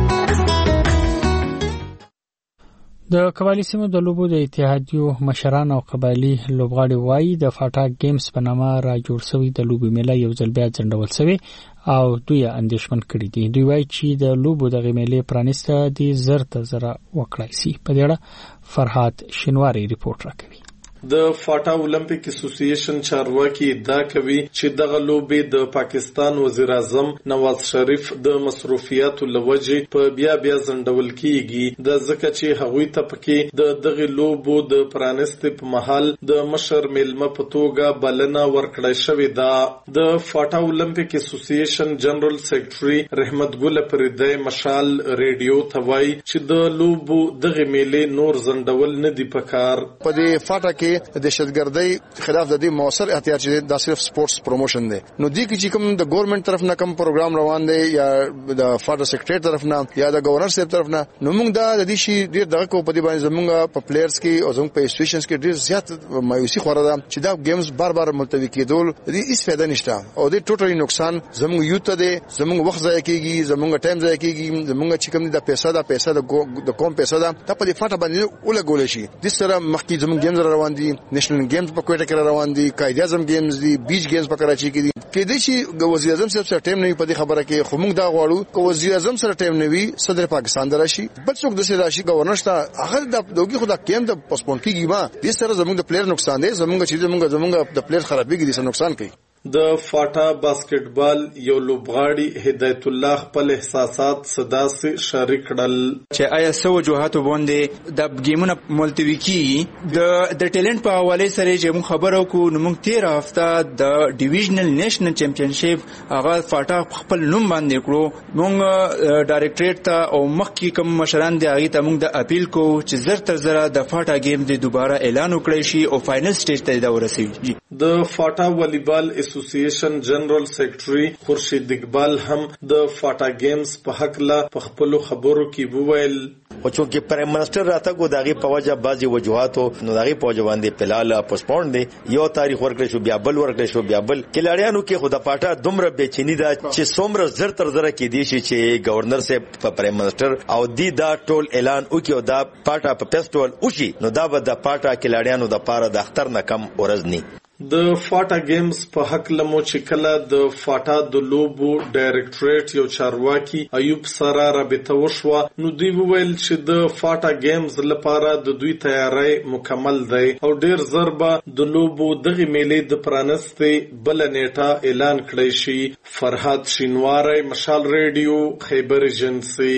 د قبایلی سیمو د لوبو د اتحادیو مشران او قبایلی لوبغاړي وایي د فاټا گیمز په نامه را جوړ شوی د لوبي میله یو ځل بیا ځنډول شوی او دوی اندیشمن کړي دي. دوی وایي چې د لوبو د میلې پرانیسته دي زر ته زره وکړای شي. په دې اړه فرحات شینواری ریپورت راکوي. د فاټا اولمپیک اسوسییشن چارواکي ادعا کوي چې دغه لوبې د پاکستان وزیر اعظم نواز شریف د مصروفیاتو لوجې په بیا بیا ځنډول کیږي د ځکه چې هغوی ته پکې د دغه لوبو د پرانستې په محل د مشر میلمه په توګه بلنه ورکړای شوې ده. د فاټا اولمپیک اسوسییشن جنرال سیکریټري رحمت ګل پردی مشال ریډیو ته وایي چې د لوبو دغه میلې نور ځنډول نه دي پکار. په دې فاټا کې د دهشتګردۍ خلاف د دې موثر احتیاط چې دا صرف سپورتس پروموشن دی نو دی کې چې کوم د ګورنمنت طرف نه کوم پروګرام روان دی یا د فاټا سیکریټری طرف نه یا د گورنر صاحب طرف نه نو موږ دا د دې شي ډیر دغه کو په دې باندې زموږ په پلیئرز کې او زموږ په انسټیټیوشنز کې ډیر زیات مایوسي خوره ده چې دا گیمز بار بار ملتوي کېدل د دې هیڅ فائدہ نشته او د ټوټلی نقصان زموږ یوت ته دی زموږ وخت ضایع کیږي زموږ ټایم ضایع کیږي زموږ چې کوم د پیسې دا پیسې د کوم پیسې دا ته په دې فاټا باندې ولګول شي. د سره مخکې زموږ گیمز روان دي نېشنل گیمز په کوټه کې روان دي قائد اعظم گیمز دي بیچ گیمز په کراچي کې دي کې دي چې وزیر اعظم صاحب سره ټیم نه په دې خبره کې خو موږ دا غواړو چې وزیر اعظم سره ټیم نه وي صدر پاکستان درشي بل څوک د سره راشي گورنر شته هغه د دوګي خدا کېم د پسپون کېږي ما دې سره زموږ د پلیئر نقصان دی زموږ چې زموږ زموږ د پلیئر خرابېږي دي نقصان کوي. د فاټا باسکټبال یو لوبغاړي هدایت الله خپل احساسات صداسي شریک کړل چې آیا سو وجوهاتو باندې د گیمونه ملتوي کیږي د د ټیلنت په حواله سره چې موږ خبرو کو نو موږ تیر هفته د ډیویژنل نېشنل چمپیونشپ هغه فاټا خپل نوم باندې کړو موږ ډایریکټریټ ته او مخکې کوم مشران دی هغه ته موږ د اپیل کو چې زر تر زر د فاټا گیم د دوباره اعلان وکړي شي او فائنل سټیج ته دا ورسیږي. د فاټا والیبال اسوسییشن جنرال سیکریټري خورشید اقبال هم د فاټا گیمز په حق لا په خپل خبرو کې وویل او چې پرایم منسٹر راته کو داغي په وجه بعضي وجوهاتو نو داغي په وجه باندې پلاله پوسټپون دي یو تاریخ ورکړی شو بیا بل ورکړی شو بیا بل کلاړیانو کې خود پاټا دومره بېچینی دا چې څومره زر تر زر کې دي چې گورنر سے په پرایم منسٹر او دی دا ټول اعلان وکړو دا پاټا په فیسټیوال وشي نو دا به د پاټا کلاړیانو د پاره د اختر نه کم ورځ نه. د فاټا گیمز په حق لمو چې کله د فاټا د لوبو ډایریکټریټ یو چارواکي ایوب سره رابطه وشوه نو دوی وویل چې د فاټا گیمز لپاره د دوی تیاری مکمل دی او ډیر زر به د لوبو دغه میلې د پرانستې بل نیټه اعلان کړی شي. فرحات شینواری مشال ریډیو خیبر ایجنسی.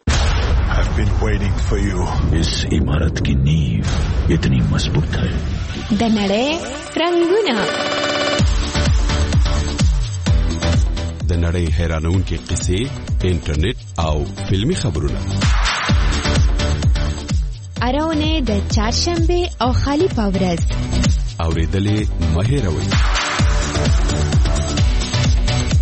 I've been waiting for you. इस इमारत की नींव इतनी मजबूत है. د نړۍ رنگونه د نړۍ حیرانونکې قصې انټرنیټ او فلمي خبرونه اراونه د چهارشنبه او خالی پاورز اوریدلې مهیروي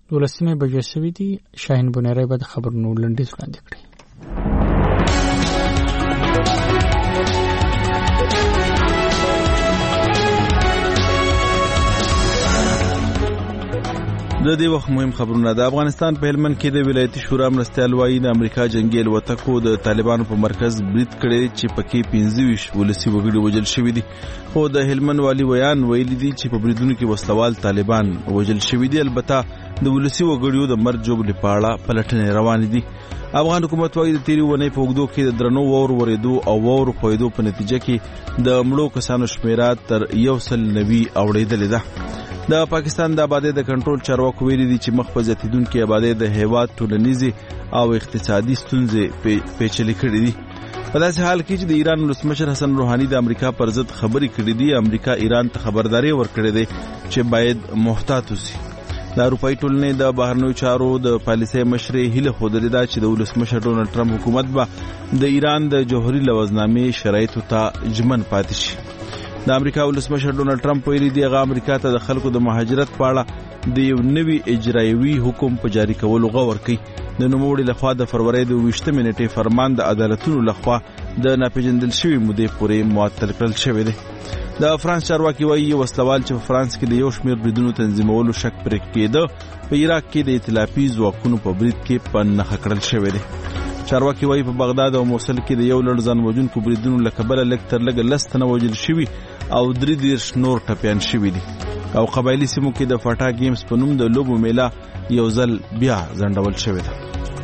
دولسمه بجې شوې دي. شاهین بنيري به د خبرونو لنډیز وړاندې کړي. د دې وخت مهم خبرونه. د افغانستان په هلمند کې د ولایتي شورا مرستیال وایي د امریکا جنگي الوتکو د طالبانو په مرکز برید کړی چې پکې پنځه ویشت ولسي وګړي وژل شوي دي. خو د هلمند والي ویان ویلي دي چې په بریدونو کې وسلوال طالبان وژل شوي دي. البته د ولسي وګړیو د مرګ جوړ لپاره پلټنې روانې دي. افغان حکومت وايي د تیری ونې په وګړو کې د درنو وور ورېدو او وور خویدو په نتیجه کې د مړو کسانو شمیره تر یو سل نوي اوړېدلې ده. د پاکستان د آبادی د کنټرول چارواکو ویلي دي چې مخ په زیاتیدونکو آبادی د هیواد ټولنیزي او اقتصادي ستونزې پیچلې کړې دي. په داسې حال کې چې د ایران ولسمشر حسن روحاني د امریکا پر ضد خبرې کړې دي. امریکا ایران ته خبرداري ورکړې ده چې باید محتاط اوسي. د اروپאי ټولنې د بهرنیو چارو د پالیسۍ مشرې هیله خوده ده چې د ولسمشر ډونالد ټرمپ حکومت به د ایران د جوهري لوزنامې شرایطو ته ژمن پاتې شي. د امریکا ولسمشر ډونالد ټرمپ ویلي دی هغه امریکا ته د خلکو د مهاجرت په اړه د یو نوي اجرایوي حکم په جاری کولو غوښتنه کوي. د نوموړي لخوا د فروری د ویشتمې نیټې فرمان د عدالتونو لخوا د ناپېژندل شوي مودې پورې معطل کړل شوی دی. د فرانس چارواکي وایي وسلوال چې په فرانس کې د یو شمېر بریدونو تنظیمولو شک پرې کېده په عراق کې د ائتلافي ځواکونو په برید کې په نښه کړل شوی دی. چارواکي وایي په بغداد او موصل کې د یو لړ ځان وژونکو بریدونو له کبله لږ تر لږه لس تنه وژل شوي او درې دېرش نور ټپیان شوي دي. او قبایلي سیمو کې د فاټا گیمز په نوم د لوبو میله یو ځل بیا ځنډول شوې ده.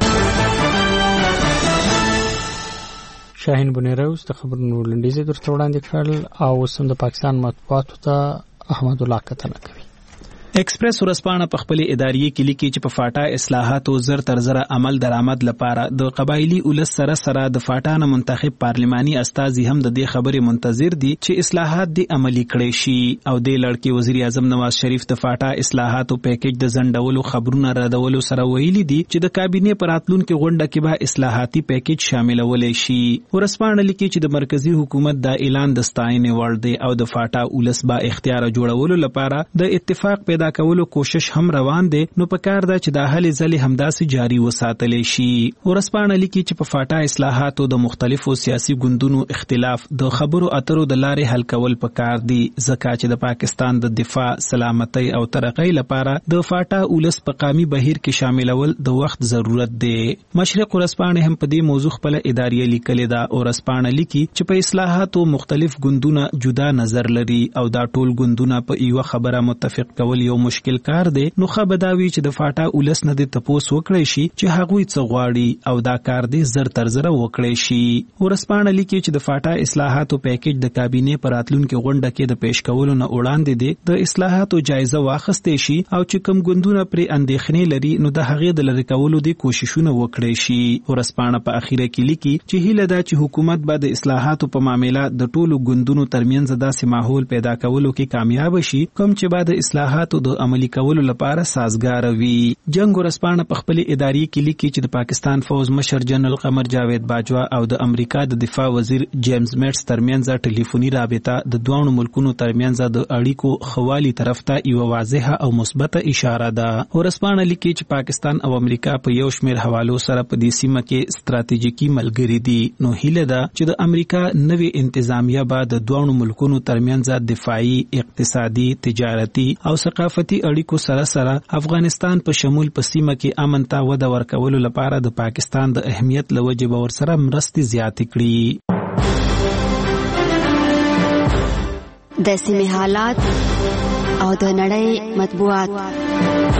شاهین بنيري اوس د خبرونو لنډیز درته وړاندې کړل او اوس هم د پاکستان مطبوعاتو ته احمد الله کتنه کوي. ایکسپریس ورسپانه په خپل اداري کې لیکي چې په فاټا اصلاحاتو زر تر زر عمل درآمد لپاره د قبایلی اولس سره سره د فاټا نه منتخب پارلماني استازي هم د دې خبرې منتظر دي چې اصلاحات دي عملی کړي شي. او د لړکی وزیر اعظم نواز شریف د فاټا اصلاحاتو پیکیج د زندولو خبرونه ردولو سره ویلي دي چې د کابینې پر راتلونکو غونډه کې به اصلاحاتي پیکیج شاملول شي. ورسپانه لیکي چې د مرکزی حکومت دا اعلان د ستاینې وړ دی او د فاټا اولس با اختیار جوړولو لپاره د اتفاق پیدا کولو کوشش هم روان دي. نو پکار ده چې د هلي ځلې همداسې جاری وساتل شي. ورسپانه لیکي چې په فاټا اصلاحاتو د مختلفو سیاسي ګوندونو اختلاف د خبرو اترو د لارې حل کول پکار دي ځکه چې د پاکستان د دفاع سلامتۍ او ترقۍ لپاره د فاټا اولس په قامي بهیر کې شاملول د وخت ضرورت دی. مشرق ورسپانه هم په دې موضوع خپل اداري لیکلې ده. ورسپانه لیکي چې په اصلاحاتو مختلف ګوندونه جدا نظر لري او دا ټول ګوندونه په یو خبره متفق کول یو مشکل کار دی. نو خبرداوی چې د فاټا اولس نه د تپوس وکړي شي چې هغوی څه غواړي او دا کار دی زر تر زر وکړي شي. ورسپانه لیکي چې د فاټا اصلاحاتو پیکیج د کابینې پر راتلونکو غونډه کې د پیش کولو نه وړاندې دی د اصلاحاتو جایزه واخیستې شي او چې کوم ګوندونه پر اندېښنې لري نو د هغې د لری کولو د کوششونه وکړي شي. ورسپانه په اخیره کې لیکي چې هیله ده چې حکومت به د اصلاحاتو په معاملې د ټولو ګوندونو ترمنځ داسې ماحول پیدا کولو کې کامیاب شي کوم چې بعد اصلاحاتو د عملی کولو لپاره سازگار وي. جنگ ورسپانه په خپل اداري کې لیکي چې د پاکستان فوج مشر جنرال قمر جاوید باجوا او د امریکا د دفاع وزیر جیمز میټس ترمنځ ټلیفوني رابطه د دوه ملکونو ترمنځ د اړیکو خوالي طرف ته یو واضحه او مثبته اشاره ده. ورسپانه لیکي چې پاکستان او امریکا په یو شمېر حوالو سره په دې سیمه کې ستراتیژیکي ملګري دي. نو هیله ده چې د امریکا نوې انتظامیه به د دوه ملکونو ترمنځ دفاعي، اقتصادي، تجارتي او ثقافتي اړیکو سره سره افغانستان په شمول په سیمه کې امن ته وده ورکولو لپاره د پاکستان د اهمیت لوجه به ورسره مرستې زیاتې کړي. د سیمې حالات او د نړۍ مطبوعات.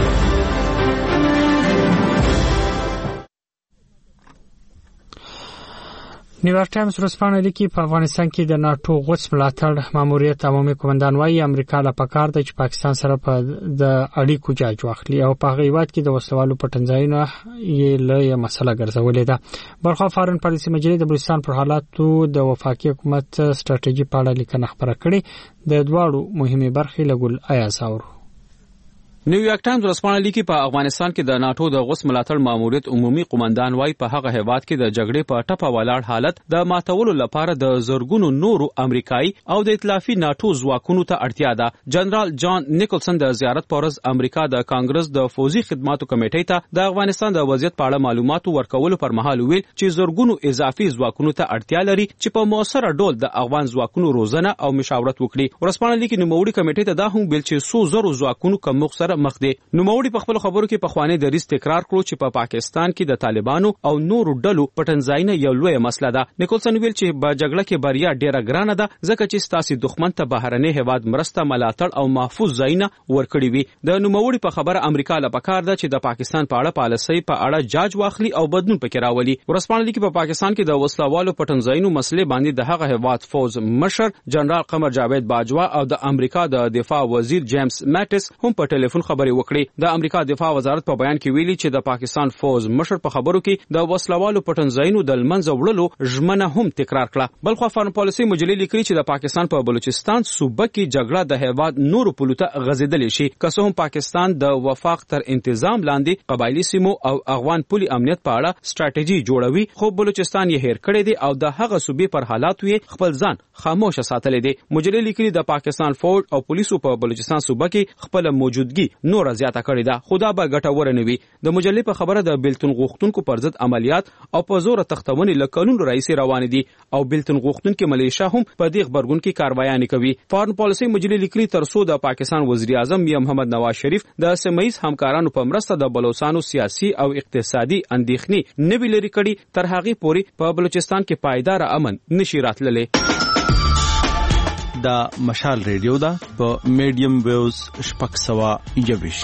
نیویارک ټایمز ورسپانه لیکي په افغانستان کې د ناتو غوڅ ملاتړ ماموریت عمومي قومندان وايي امریکا له پکار د پاکستان سره په د اړیکو جاج واخلي او په غیبت کې د وسلوالو پټنځایونه یې له مسله ګرځولې ده. برخه فارن پالیسي مجلې د بلوچستان پر حالاتو د وفاقي حکومت ستراتیژي په اړه لیکنه خبره کړې. د دواړو مهمه برخې لګول ایاز اورو. نیویارک ټایمز ورځپاڼه لیکي په افغانستان کې د ناتو د غوس ملاتړ ماموریت عمومي قومندان وايي په هغه هیواد کې د جګړې په ټپه ولاړ حالت د ماتولو لپاره د زرګونو نورو امریکایي او د ائتلافي ناتو ځواکونو ته اړتیا ده. جنرال جان نیکلسن د زیارت په ورځ امریکا د کانګرس د فوزي خدماتو کمیټې ته د افغانستان د وضعیت په اړه معلومات ورکولو پر مهال ویل چې زرګونو اضافي ځواکونو ته اړتیا لري چې په موثر ډول د افغان ځواکونو روزنه او مشاورت وکړي. ورځپاڼه لیکي نوموړي کمیټې ته دا هم ویل چې څو زرو ځواکونو کم سره مخ دي. نوموړي په خپل خبرو کې په خواني دریځ تکرار کړو چې په پا پاکستان کې د طالبانو او نورو ډلو پټنځاینه یو لوی مسله ده. نیکلسن ویل چې په جګړه کې بریا ډیره ګرانه ده ځکه چې ستاسو دښمن ته بهرنی هیواد مرسته ملاتړ او محفوظ ځایونه ورکړي وي. د نوموړي په خبره امریکا له پکار ده چې د پاکستان په اړه پالیسي په اړه جاج واخلي او بدلون پکې راولي. ورځپاڼه لیکي په پاکستان کې د وسلوالو پټنځاینو مسلې باندې د هغه هیواد فوز مشر جنرال قمر جاوید باجوا او د امریکا د دفاع وزیر جیمز ماټس هم په ټلیفون خبرې وکړې. د امریکا دفاع وزارت په بیان کې ویلي چې د پاکستان فوز مشر په خبرو کې د وسلوالو پټنځاینو د لمنځه وړلو ژمنه هم تکرار کړه. بل خو فارن پالیسي مجلې لیکلي چې د پاکستان په بلوچستان صوبه کې جګړه د هیواد نورو پولو ته غځېدلې شي که څه هم پاکستان د وفاق تر انتظام لاندې قبایلی سیمو او افغان پولي امنیت په اړه ستراتیژي جوړوي خو بلوچستان یې هیر کړی دی او د هغه صوبې پر حالاتو یې خپل ځان خاموشه ساتلی دی. مجلې لیکلي د پاکستان فوج او پولیسو په بلوچستان صوبه کې خپل موجودګي نور زیاته کړې ده خو دا به ګټوره نه وي. د مجلې په خبره د بیلتون غوښتونکو پر ضد عملیات او په زور تختونې له کلونو راهیسې روان دي او بیلتون غوښتونکو ملیشیا هم په دې خبرګون کې کاروایانې کوي. فارن پالیسي مجلې لیکلي تر څو د پاکستان وزیر اعظم میا محمد نواز شریف د سیمه‌ایز همکارانو په مرسته د بلوچستانو سیاسي او اقتصادي اندېښنې نه وی لري کړي تر هغه پورې په بلوچستان کې پایدار امن نشي راتللی. دا مشال ریډیو دا په میډیم ویوز شپږ سوه یوویش.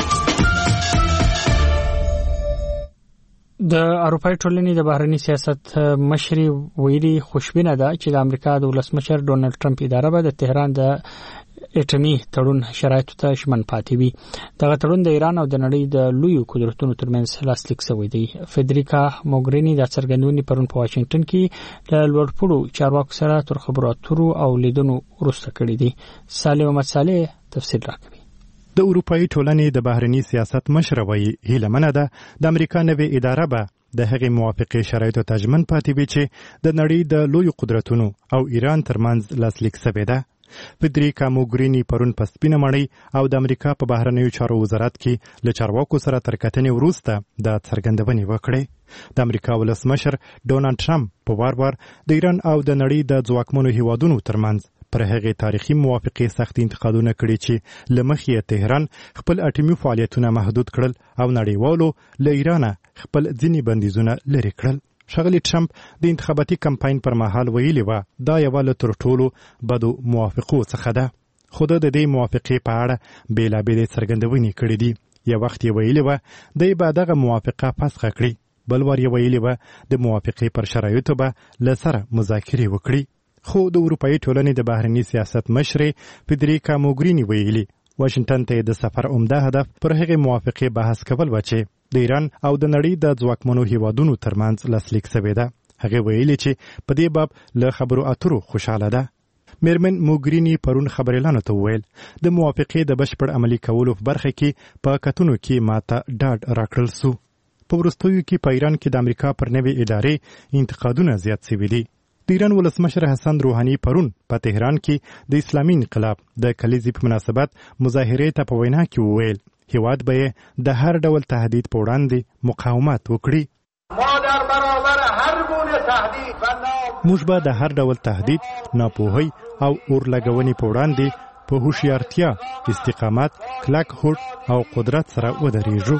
د اروپای ټولنې د بهرنی سیاست مشري ویلي خوشبینه ده چې د امریکا د ولسمشر ډونالد ټرمپ اداره به د تهران د اټومي تړون شرایطو ته ژمن پاتې وي. دغه تړون د ایران او د نړۍ د لویو قدرتونو ترمنځ لاسلیک شوی دی. فدریکا موګرینی د څرګندونې پرون په واشنگټن کې د لوړپوړو چارواکو سره تر خبرو اترو او لیدنو وروسته کړي دي. صالح محمد صالح تفصیل راکوي. د اروپאי ټولنې د بهرنی سیاست مشر وایي هیله منه ده د امریکا نوې اداره به د هغې موافقې شرایطو ته ژمن پاتې وي چې د نړۍ د لویو قدرتونو او ایران ترمنځ لاسلیک شوی ده. فدریکا موګرینی پرون په سپینه مړۍ او د امریکا په بهرنیو چارو وزارت کې له چارواکو سره تر کتنې وروسته د څرګندونې وکړې. د امریکا ولسمشر ډونالد ټرمپ په وار وار د ایران او د نړۍ د ځواکمنو هیوادونو ترمنځ پر هغې تاریخي موافقې سخت انتقادونه کړي چې له مخې یې تهران خپل اټومي فعالیتونه محدود کړل او نړیوالو له ایرانه خپل ځینې بندیزونه لرې کړل. ښاغلي ټرمپ د انتخاباتي کمپاین پر مهال ویلي وه دا یوه له تر ټولو بدو موافقو څخه ده خو د دې موافقې په اړه بېلابېلې څرګندونې کړې دي. یو وخت یې ویلي وه دی به دغه موافقه فسخه کړي بل وار یې ویلي وه د موافقې پر شرایطو به له سره مذاکرې وکړي. خو د اروپאי ټولنې د بهرني سیاست مشرې فدریکا موګرینی ویلي واشنگټن ته د سفر عمده هدف پر هغې موافقې بحث کول و چې د ایران او د نړۍ د ځواکمنو هیوادونو ترمنځ لاسلیک شوی ده. هغې ویلي چې په دې باب له خبرو اترو خوشحاله ده. میرمن موګرینی پرون خبریالانو ته وویل د موافقې د بشپړ عملي کولو په برخه کې په کتنو کې ماته ډاډ راکړل سو. په وروستیو کې په ایران کې د امریکا پر نوې ادارې انتقادونه زیات شوي دي. د ایران ولسمشر حسن روحاني پرون په تهران کې د اسلامي انقلاب د کلیزې په مناسبت مظاهرې ته په وینا کې وویل هیواد به یې د هر ډول تهدید په وړاندې مقاومت وکړي. ما در برابر هر گونه تهدید و موږ به د هر ډول تهدید، ناپوهۍ او اورلګونې په وړاندې په هوښیارتیا، استقامت، کلک هوډ او قدرت سره ودرېږو.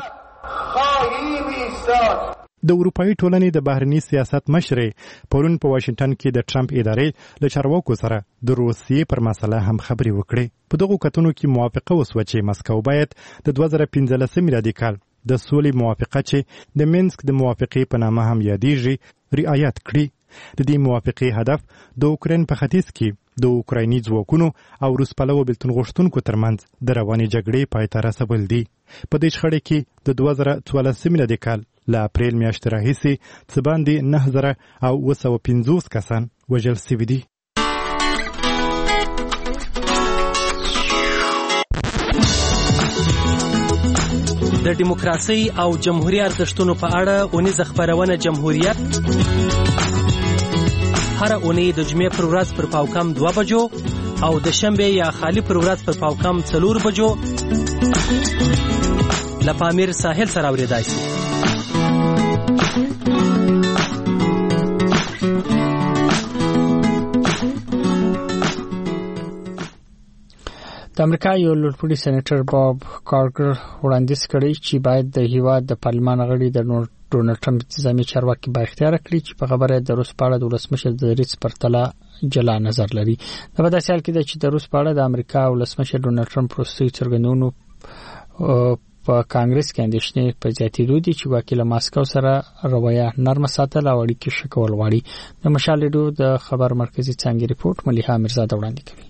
د اروپאי ټولنې د بهرني سیاست مشرې پرون په واشنگټن کې د ټرمپ ادارې له چارواکو سره د روسیې پر مسله هم خبرې وکړې. په دغو کتنو کې موافقه وسوه چې مسکو باید د دوه زره پنځلسم میلادي کال د سولې موافقه چې د مینسک د موافقې په نامه هم یادېږي رعایت کړي. د دې موافقې هدف د اوکراین په ختیځ کې د اوکرایني ځواکونو او روس پلوه بیلتون غوښتونکو ترمنځ د روانې جګړې پای ته رسول دي. په دې شخړې کې د دوه زره څوارلسم میلادي کال له اپریل میاشتې راهیسې څه باندې نه زره او اوه سوه پنځوس کسان وژل سوي دي. د دیموکراسي او جمهوریت ارزښتونو په اړه اونیزه خپرونه جمهوریت هر اونۍ د جمعې پر ورځ پر پاوکم دوه بجو او د شنبه یا خالی پر ورځ پر پاوکم څلور بجو له پامیر ساحل سره اورېدای شي. د امریکا یو لوړپوړي سېنیټر باب کارګر وړاندیز کړی چې باید د هیواد د پارلمان غړي د ډونالډ ټرمپ انتظامی چارواکي با اختیار کړي چې په خبره د روس په اړه د ولسمشر د دریځ پرتله جلا نظر لري. دا په داسې حال کې ده چې د روس په اړه د امریکا ولسمشر ډونالډ ټرمپ وروستي څرګندونو په کانګرس کې اندېښنې په زیاتېدو دي چې واکیل ماسکو سره رویه نرمه ساتل او اړیکې ښه کول غواړي. د مشال ریډیو د خبر مرکزی څانګې ریپورت ملیحه میرزاده وړاندې کوي.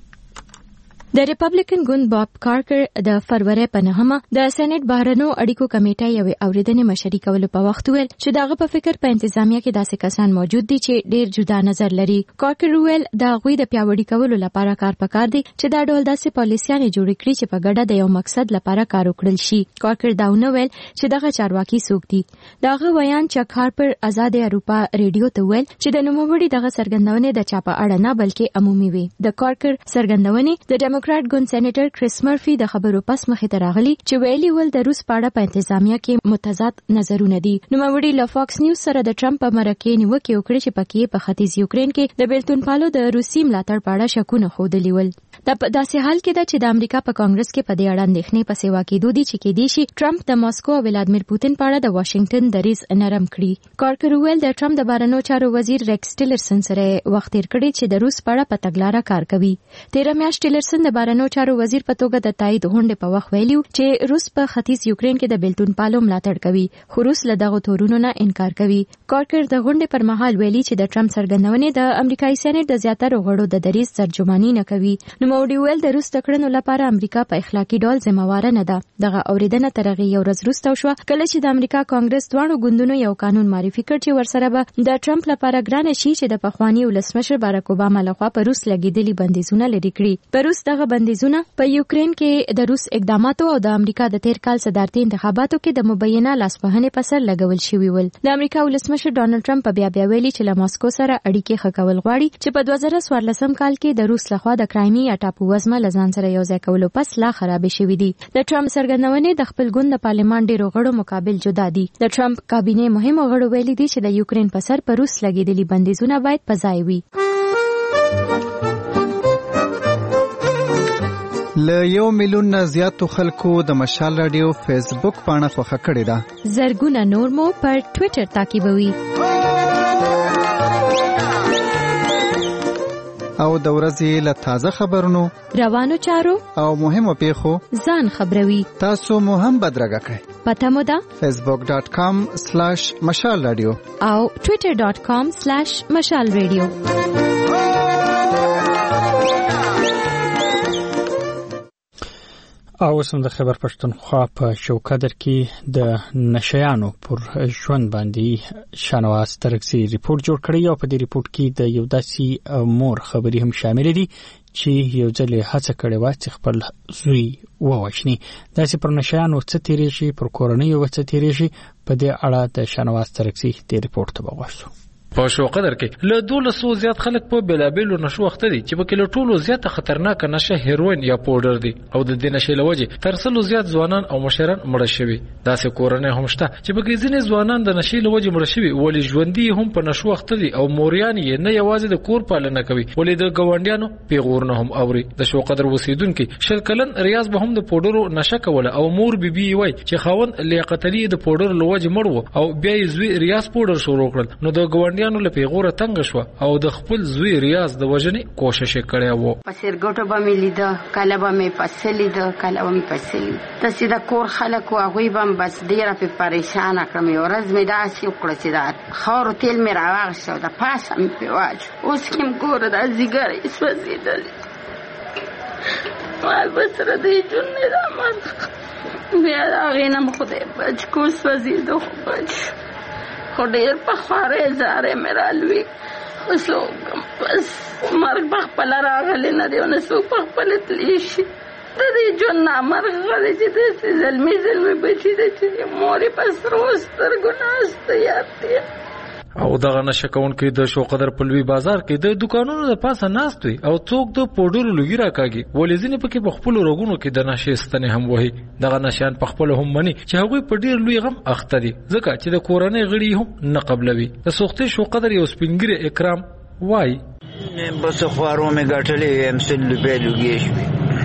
د ریپبلیکن ګوند باب کارکر د فروری په نهمه د سېنات بهرنیو اړیکو کمیټې یوې اوریدنې مشري کولو په وخت ویل چې دغه په فکر په انتظامیه کې داسې کسان موجود دي چې ډېر جدا نظر لري. کارکر ویل د غوي د پیاوړي کولو لپاره کار پکار دی چې دا ډول داسې پالیسيانې جوړ کړي چې په ګډه د یو مقصد لپاره کار وکړل شي. کارکر داونه ویل چې دغه چارواکي څوک دي. دغه بیان چک هارپر آزاد اروپا ریډیو ته ویل چې د نوموړي دغه څرګندونې د چا په اړه نه بلکې عمومي وي. د کارکر څرګندونې د ډیموکرات ګوند سېنیټر کریس مرفي د خبرو پس مخې ته راغلي چې ویلي ول د روس په اړه په انتظامیه کې متضاد نظرونه دي. نوموړي له فاکس نیوز سره د ټرمپ په مرکه نیوکه وکړه چې پکې په ختیځ یوکرين کې د بیلتون پالو د روسي ملاتړ په اړه شکونه خوده ول. دا په داسې حال کې ده چې د امریکا په کانګرس کې په دې اړه اندېښنې په سیوا کې دوی چې کې دي چې ټرمپ د ماسکو او ولادمیر پوتین په اړه د واشنگټن دریځ نرم کړي. کارکر ویل د ټرمپ د بهرنیو چارو وزیر ریکس ټیلرسن سره وخت تیر کړی چې د روس په اړه په تګلارې کار کوي. تیر میاشت ټیلرسن د بهرنیو چارو وزیر په توګه د تایید غونډې په وخت ویلو چې روس په ختیځ یوکرين کې د بیلتون پالو ملاتړ کوي خو روس له دغه تورونو نه انکار کوي. کارکر د غونډې پر مهال ویلي چې د ټرمپ څرګندونې د امریکایي سېنات د زیاتره غړو د دریځ ترجمانی نه کوي. نو موډي ویل د روس تکړنو لپاره امریکا په اخلاقی ډول ذمہوار نه ده. دغه اوریدنه ترغه یو ورځ وروسته شو کله چې د امریکا کانګرس دوه ګوندونو یو قانون معرفي کړ چې ورسره به د ټرمپ لپاره ګران شي چې د پخوانی ولسمشر باراک اوباما لخوا په روس لګیدلي بندیزونه لري کړي. په روس دغه بندیزونه په یوکرين کې د روس اقداماتو او د امریکا د تیر کال صدارتي انتخاباتو کې د مبینه لاسوهنې په سر لګول شوی ول. د امریکا ولسمشر ډونالډ ټرمپ په بیا بیا ویلي چې له ماسکو سره اړیکې ښه کول غواړي چې په دوه زره څوارلسم کال کې د روس لخوا د کرایمي یا ټاپو وزمه لزان سره یو ځای کولو پس لا خراب شوې دي. د ټرمپ څرګندونې د خپل ګوند د پارلمان ډیرو غړو مقابل جدا دي. د ټرمپ کابینه مهمو غړو ویلي دي چې د یوکرين په سر په روس لګیدلي بندیزونه باید په ځای وي. له یو میلیون نه زیاتو خلکو د مشال رادیو فیسبوک پاڼه خوښه کړې ده. زرګونه نور مو پر ټوئیټر تعقیبوي. او د ورځې له تازه خبرونو روانو چارو او مهمو پیښو ځان خبروي. تاسو مو هم بدرګه کړئ. پته مو ده facebook dot com slash mashal radio او twitter dot com slash mashal radio. او اوس هم د خبر پښتونخوا په شوکدر کې د نشیانو پر ژوند باندې شانواز ترکسي ریپورت جوړ کړی او په دې ریپورت کې د یو داسي مور خبري هم شامل دي چې یو ځل هڅه کړې و چې خپل زوی ووښني. داسې پر نشیانو څه تیریږي پر کورنۍ و څه تیریږي په دې اړه د شانواز ترکسي د ریپورت ته وګورئ. په شوقدر کې له دولسو زیات خلک په بلابلو نشو وخت دي چې په کله ټولو زیاته خطرناک نشه هیروین یا پاوډر دي او د دې نشې لوجه تر څلو زیات ځوانان او مشران مړ شوي. داسې کورنۍ هم شته چې په کې ځینې ځوانان د نشې لوجه مړ شوي ولې ژوندۍ هم په نشو وخت دي او موريان یې نه یوازې د کور پالنه کوي ولې د ګوانډیانو پیغور نه هم اوري. د شوقدر وسیدونکو شلکلن ریاض به هم د پاوډرو نشه کوله او مور بیبي وای چې خاوند لیاقت علي د پاوډر لوجه مړ وو او بیا یې زوی ریاض پاوډر شروع کړل نو د ګوانډیانو له پیغور تنګ شو او د خپل زوی ریاض د وژنې کوشش کړی وو. پسیر ګټو به مې لیده کله به مې پسلی ده کله به مې پسلی ته سیده کور خلک و هغوی به هم بس ډېره پې پریشانه کړم. یو ورځ مې داسې وکړه چې د خاورو تیل مې راواغېست او د پاسه مې پې واچو. اوس کې م ګوره دا ځیګر یې سوځېدلې مال به سره دی جون مې رامن بیا د هغې نه م خدای بچ کو سوځېدو خو بچ خو ډېر په خوارې زارې مې رالوي خو څوک بس مرګ په خپله راغلی نه دی او نه څوک په خپله تللی شي. د دې ژوند نامرغه دی چې داسې زلمي زلمي بچي دی چې مورې په سرو سترګو ناسته یاد دی. او دغه نشه کوونکي د شوقدر په لوی بازار کې د دکانونو د پاسه ناست وي او څوک د پوډرو لوګي راکاږي، ولې ځینې پکې په خپلو رګونو کې د نشې ستنې هم وهي. دغه نشیان په خپلو هم مني چې هغوی په ډېر لوی غم اخته دي، ځکه چې د کورنۍ غړي هم نه قبلوي. د سوختې شوقدر یو سپینګیری اکرام وایي بس خوارو مې ګټلې یم سل روپۍ لوګي شوې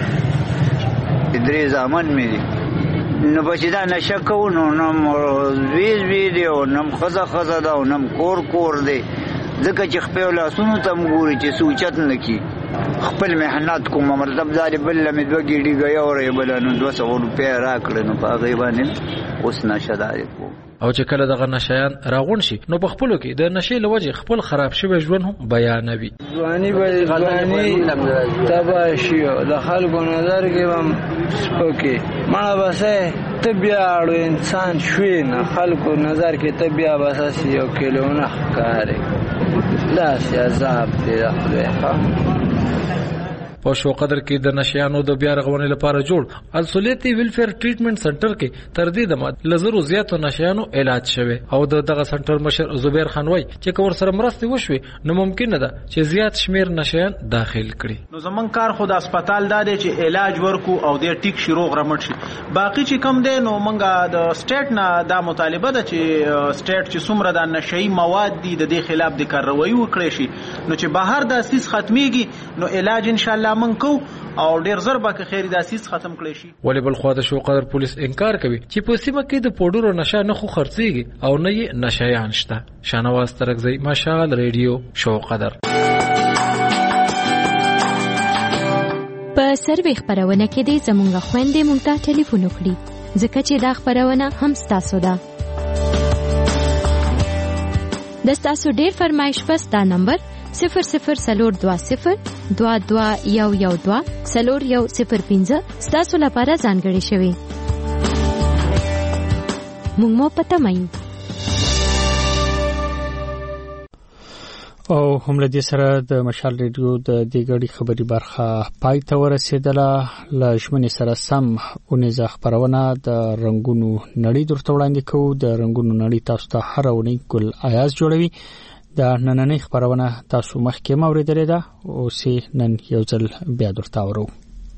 درې زامن مې دي، نو بچی دا نشه کوو نو نم زوی زوی دی او نم ښځه ښځه ده او نم کور کور دی، ځکه چې خپلو لاسونو ته م ګوري چې سوچت نه کي. خپل محنت کوم مطلب دا دی بله مې دوه ګېډې ګیه ورې بله نو دوه سوه روپۍ راکړې نو په هغې باندې اوس نشه دارې کوم. او چې کله دغه نشیان راغون شي نو په خپلو کې د نشې له وجې خپل خراب شوی ژوند هم بیانوي. ځواني به ځواني تباه شي او د خلکو نظر کې به هم سپکې مړه بسې ته بیا اړو انسان شوې نه، خلکو نظر کې ته بیا بس هسې یو کیلونه ښکارې. داسې عذاب دی د خدای ښه. په شوقدر کې د نشیانو د بیا رغونې لپاره جوړ السولیتي ویلفیر ټریټمنټ سنټر کې تر دې دمه لزرو زیاتو نشیانو علاج شوی او د دغه سنټر مشر زبیر خان وای چې کور سره مرسته وشوي نو ممکن ده چې زیات شمیر نشیان داخل کړي. نو زمون کار خو د هسپتال دا دی چې علاج ورکو او د ټیک شروع غرمټ شي. باقی چې کم دی نو مونږه د سټیټ نه دا مطالبه ده چې سټیټ چې څومره د نشئی مواد دي د دې خلاف د کاروایی وکړي شي، نو چې بهر د اساس ختميږي نو علاج ان شاء الله من کو او ډیر زر به خیر د اساس ختم کړي شي. ولی بل خو د شوقدر پولیس انکار کوي چې په سیمه کې د پوډرو نشه نه خو خرڅيږي او نه یې نشایان شته. شانواز ترکزی مشال ریډیو شوقدر. په سروي خبرونه کې د زمونږ خويندې مونږ ته ټلیفون وکړي ځکه چې دا خبرونه هم ستاسو ده. د ستاسو ډیر فرمایش پس دا نمبر صفر صفر سلور دوا صفر دوا دوا یو یو دوا سلور یو صفر پینزه ستاسو لپاره ځانګړی شوی. موږ مو پته مایو. او هم له دې سره د مشال ریډیو د دې غړي خبري برخه پای ته ورسېدله. له ژمنې سره سم اونیزه خبرونه د رنگونو نړۍ درته وړاندې کوو. د رنگونو نړۍ تاسو ته هر اونۍ ګل ایاز جوړوي. د نننۍ خبرونه تاسو مخکې موریدلې ده او سي نن یو ځل بیا درته اورو.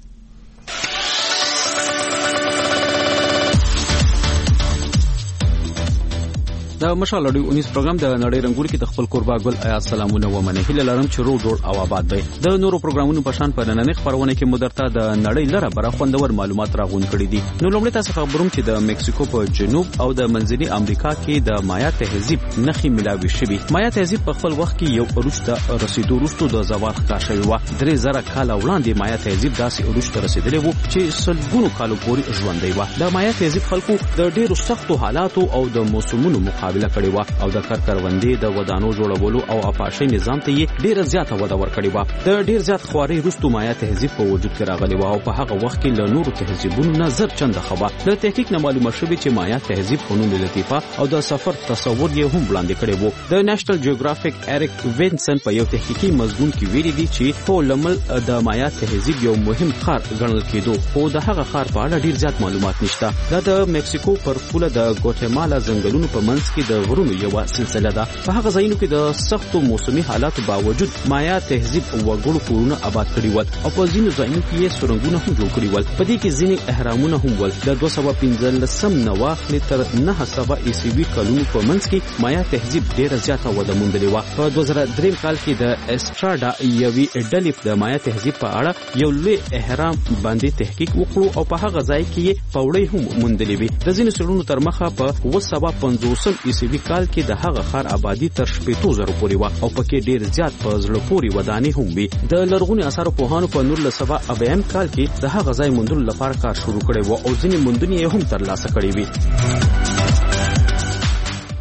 د مشال اډیو اونیس پروګرام د نړۍ رنگونو کې د خپل قربا ګل آیا سلامونه و منه هله لرم چې رو ډول او آباد وي. د نورو پروګرامونو په شان په نننۍ خبرونه کې مدرته د نړۍ لره بره خوندور معلومات راغون کړي دي. نو لومړی تاسو خبروم چې د میکسیکو په جنوب او د منځني امریکا کې د مایا تهذیب نخي ملاوي شوی. مایا تهذیب په خپل وخت کې یو وروسته رسیدو وروسته د زوال ښکار شوی و. درې زره کال وړاندې مایا تهذیب داسې وروسته رسیدلی وو چې سلګونو کالو پورې ژوندی و. د مایا تهذیب خلکو د ډیرو سختو حالاتو او د موسمونو مقابله کړې و او د کروندې د ودانو جوړولو او افاشي نظام ته یې ډیره زیاته وده ورکړې و. د ډیر زیات خواري وروسته مایا تهذیب په وجود کې راغلی و او په هغه وخت کې له نورو تهذیبونو نه زر چنده خبر. د تحقیق نه معلومه شوې چې مایا تهذیب فنون لطیفه او د سفر تصور یې هم وړاندې کړی و. د نېشنل جیوګرافیک اریک وینسن په یو تحقیقي مضمون کې ویلي دي چې په لمل د مایا تهذیب یو مهم ښار ګڼل کېدو خو د هغه ښار په اړه ډیر زیات معلومات نشته. دا د میکسیکو پر پوله د ګواتیمالا ځنګلونو په منځ کې د غرونو یو سلسله ده. په هغه ځایونو کې د سختو موسمي حالاتو باوجود مایا تهذیب وګړو کورونه آباد کړي ول او په ځینو ځایونو کې یې سرنګونه هم جوړ کړي ول. په دې کې ځینې اهرامونه هم ول. د دوه سوه پنځلسم نه واخلې تر نهه سوه عیسوي کلونو په منځ کې مایا تهذیب ډیره زیاته وده موندلې وه. په دوه زره درې کال کې د اسټراډا یوې ډلې د مایا تهذیب په اړه یو لوی اهرام باندې تحقیق وکړو او په هغه ځای کې یې پوړۍ هم موندلې وې. د ځینو څېړنو تر مخه په اوه سوه پنځوسم عیسوي کال کې د هغه ښار آبادی تر شپېتو زرو پورې وه او پکې ډیر زیات په زړه پورې ودانې هم وي. د لرغوني اثارو پوهانو په نولس سوه اویم کال کې د هغه ځای موندلو لپاره کار شروع کړی و او ځینې موندنې یې هم ترلاسه کړې وې.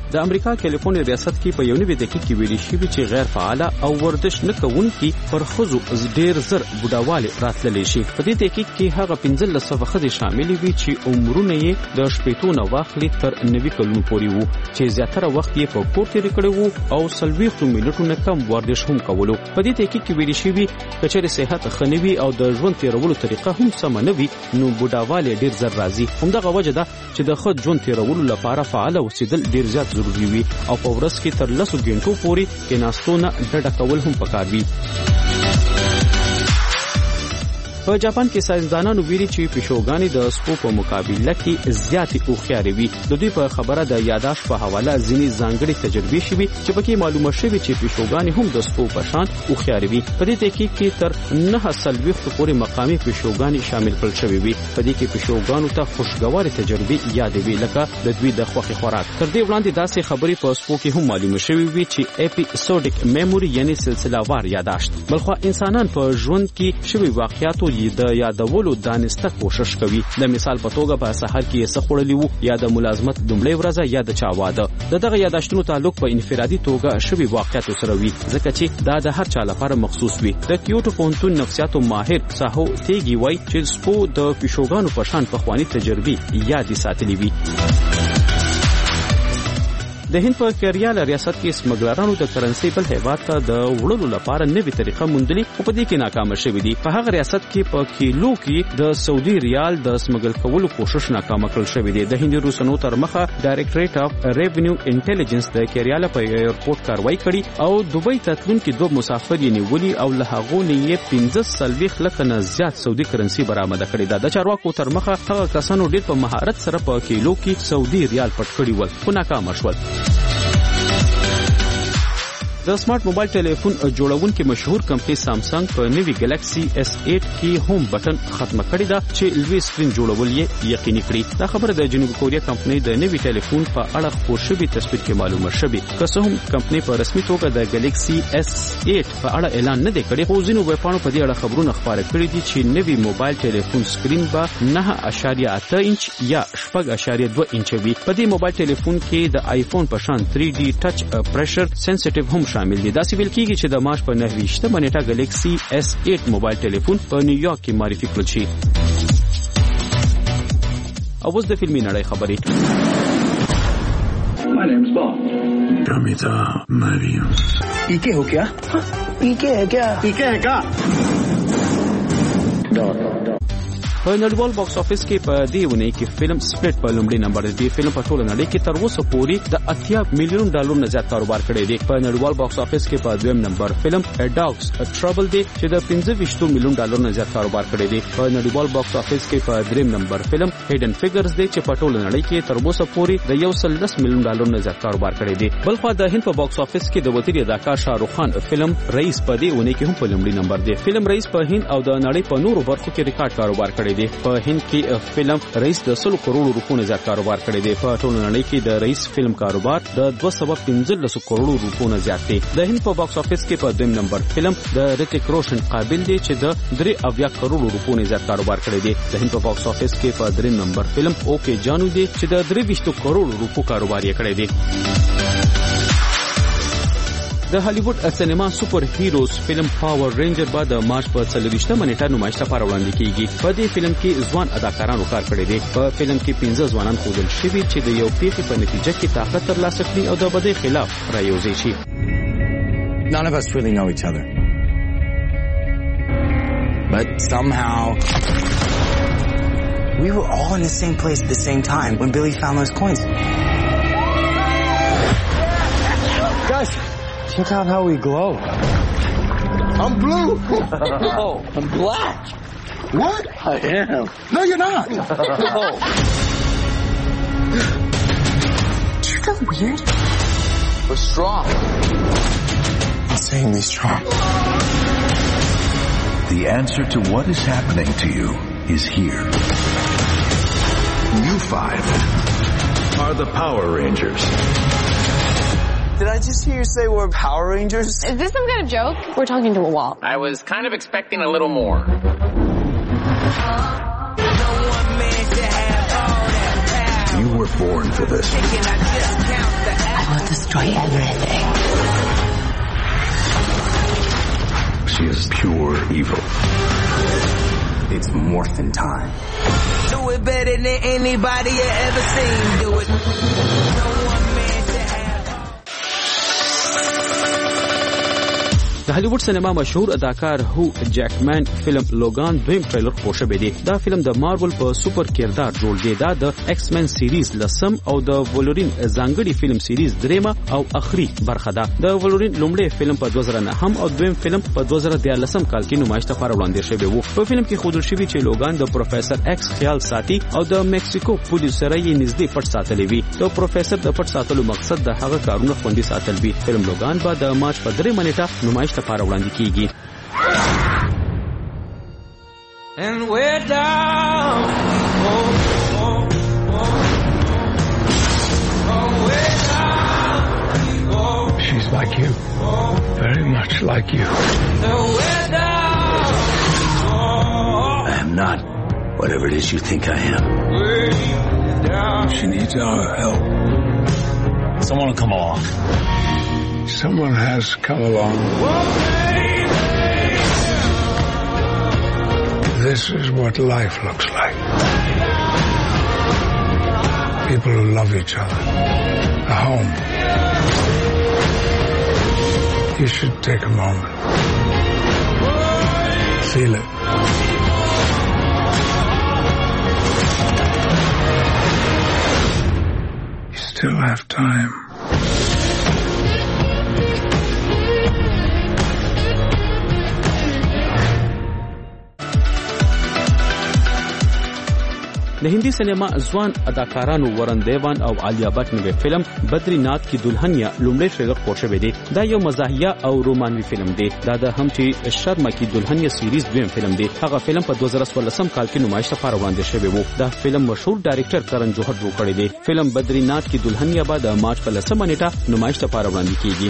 د امریکا کیلیفورنیا ریاست کې په یو نوي دقیقه کې ویل شوی چې غیر فعال او ورزش نه کوونکي پر خزو ډیر زر بډاواله راتللی شي. په دې دقیقه کې هغه پنځه لسه خزې شامل وي چې عمرونه یې د شپېتو نه واخلي تر نوي کلونو پورې وو چې زیاتره وخت یې په کور تیر کړی وو او څلوېښت منټو نه کم ورزش هم کولو. په دې دقیقه کې ویل شوی چې چېرې صحت ښه نه وي او د ژوند تیرولو طریقه هم سمه نه وي نو بډاواله ډیر زر راځي. همدغه وجه ده چې د ښه ژوند تیرولو لپاره فعال اوسېدل ډیر زیات ضروري وي او په ورځ کې تر لسو غنټو پورې کېناستو نه ډډه کول هم پکار وي. په جاپان کې ساينسدانانو ویلي چې پیشوګانې د سپو په مقابله کې زیاتې هوښیارې وي. د دوی په خبره د یاداشت په حواله ځینې ځانګړې تجربې شوي چې پکې معلومه شوي چې پیشوګانې هم د سپو په شان هوښیارې وي. په دې تحقیق کې تر نهه څلوېښتو پورې مقامي پیشوګانې شامل کړل شوې وي. په دې کې پیشوګانو ته خوشګوارې تجربې یادې وي لکه د دوی د خوښې خوراک. تر دې وړاندې داسې خبرې په سپو کې هم معلومه شوې وي چې اپیسوډیک میموري یعنی سلسله وار یاداشت. بلخو انسانان په ژوند کې شوي واقعیاتو د یادولو دانسته کوشش کوي. د مثال په توګه په سحر کې یې څه خوړلی وو یا د ملازمت لومړۍ ورځ یا د چا واده. د دغه یاداشتونو تعلق په انفرادي توګه شوي واقعیاتو سره وي ځکه چې دا د هر چا لپاره مخصوص وي. د کیوټو پوهنتون نفسیاتو ماهر ساهو تیګي وایي چې سپو د پیشوګانو په شان پخواني تجربې یادې ساتلې وي. د هند په کیریالا ریاست کې سمګلرانو د کرنسي بل هیواد ته د وړلو لپاره نوې طریقه موندلې او په دې کې ناکام شوې دي. په هغه ریاست کې په کیلو کې د سعودي ریال د سمګل کولو کوشش ناکام کړل شوې دي. د هند روسنو تر مخه ډایریکټریټ اف ریونیو انټيليجنس د کیریالا په ایرپورټ کاروایی کړې او دوبۍ ته تلونکي دوه مسافر یې نیولي او له هغو نه یې پنځه څلوېښت لکه نه زیات سعودي کرنسي برآمده کړې ده. د چارواکو تر مخه هغه کسانو ډېر په مهارت سره په کیلو کې سعودي ریال پټ کړي ول خو ناکام شول. د سمارټ موبایل ټلیفون جوړونکي مشهور کمپنی سامسنګ په نوي ګلیکسي اس اټ کې هم بټن ختم کړی دا چې لوی سکرین جوړول یې یقیني کړی. دا خبره د جنوب کوریا کمپنی د نوي ټلیفون په اړه خبر شوی تصویر کې معلومه شوی. که څه هم کمپنی په رسمي توګه د ګلیکسي اس اټ په اړه اعلان نه دی کړی خو ځینو ویبپاڼو په دې اړه خبرونه خپاره کړي دي چې نوي موبایل ټلیفون سکرین به نه اعشاریه اته انچ یا شپږ اعشاریه دوه انچ وي. په دې موبایل ټلیفون کې د آیفون په شان تھری ډي ټچ پریشر سنسټیو هم شامل دي. دا سیویل کېږي چې د مارچ په نهه ویشتمه نیټه ګلیکسي اس اټ موبایل ټلیفون په نیویارک کې معرفي کړل شي. او اوس د فلمي نړۍ خبرې. My name's Bond. Amitabh Bachchan. पीके हो क्या? पीके है क्या? पीके है क्या? په نړیوال باکس افیس کې په دې ونې کې فلم سپلټ په لومړي نمبر دی. فلم په ټوله نړۍ کې تر اوسه پورې د اتیا میلیون ډالر نه زیات کاروبار کړی دی. په نړیوال باکس افیس کې په دویم نمبر فلم ا ډاګز ا ټربل دی چې د پنځه ویشت میلیون ډالر نه زیات کاروبار کړی دی. په نړیوال باکس افیس کې په دریم نمبر فلم هیډن فیګرز دی چې په ټوله نړۍ کې تر اوسه پورې د یو سل لس میلیون ډالر نه زیات کاروبار کړی دی. بلخو د هند په باکس افیس کې د وتیری اداکار شاهرخ خان فلم رئیس په دې ونې کې هم په لومړي نمبر دی. فلم رئیس په هند او د نړۍ په نورو برخو کې ریکارډ کاروبار کړی دی. په هند کې فلم رئیس د سلو کروڑو روپو نه زیات کاروبار کړی دی. په ټوله نړۍ کې د رئیس فلم کاروبار د دوه سوه پنځلس کروڑو روپو نه زیات دی. د هند په باکس افیس کې په دویم نمبر فلم د ریتیک روشن قابل دی چې د درې اویا کروڑو روپو نه زیات کاروبار کړی دی. د هند په باکس افیس کې په دریم نمبر فلم اوکے جانو دی چې د درې ویشت کروڑو روپو کاروبار یې کړی دی. د هالیوډ سینما سپر هیروز فلم پاور رینجر بعد د مارچ په څلوېښتمه نیټه نمایش لپاره وړاندې کیږي. په دې فلم کې ځوان اداکارانو کار کړی دی. په فلم کې پنځه ځوانان ښودل شوي چې د یو پیښې په نتیجه کې طاقت ترلاسه کړي او د بدۍ خلاف رايوځای شي. None of us really know each other. But somehow we were all in the same place at the same time when Billy found those coins. Guys, check out how we glow. I'm blue. No, I'm black. What? I am. No, you're not. No. Do you feel weird? We're strong. Insanely strong. The answer to what is happening to you is here. You five are the Power Rangers. Did I just hear you say we're Power Rangers? Is this some kind of joke? We're talking to a wall. I was kind of expecting a little more. You were born for this. destroy everything. She is pure evil. It's morphin' time. Do it better than anybody you ever seen. Do it. No one man to have. د هالیوډ سینما مشهور اداکار هو جیکمن فلم لوګان دویم ټریلر خپور شوی دی. دا فلم د مارول په سوپر کردار جوړ دی. دا د ایکس مین سیریز لسم او د وولورین ځانګړي فلم سیریز دریمه او اخري برخه ده. د وولورین لومړی فلم په دوه زره نه هم او دویم فلم په دوه زره دیارلسم کال کې نمایش ته وړاندې شوی وو. په فلم کې ښودل شوی چې لوګان د پروفیسور ایکس خیال ساتي او د میکسیکو پولیس سره یې نږدې پټ ساتلی وي. د پروفیسور د پټ ساتلو مقصد د هغه کارونه خوندي ساتل وي. فلم لوګان به د مارچ په درې نیټه نمایش لپاره وړاندې کیږي. And we're down. Oh, oh, oh, oh, we're down. Oh, she's like you. Very much like you. and we're down. Oh, I am not whatever it is you think I am. we're down. She needs our help. Someone will come along. Someone has come along. This is what life looks like. People who love each other. A home. You should take a moment. Feel it. You still have time. د هندي سینما ځوان اداکارانو ورن دیوان او عالیه بټ نوې فلم بدری ناتھ کی دلہنیا لومړی ټریلر خپور شوی دی. دا یو مزاحیه او رومانوي فلم دی. دا د همچی شرما کی دلہنیا سیریز دویم فلم دی. هغه فلم په دوه زره څوارلسم کال کې نمایش لپاره وړاندې شوی وو. دا فلم مشهور ډایرکټر کرن جوهر جوړ کړی دی. فلم بدری ناتھ کی دلہنیا به د مارچ په لسمه نیټه نمایش لپاره وړاندې کیږي.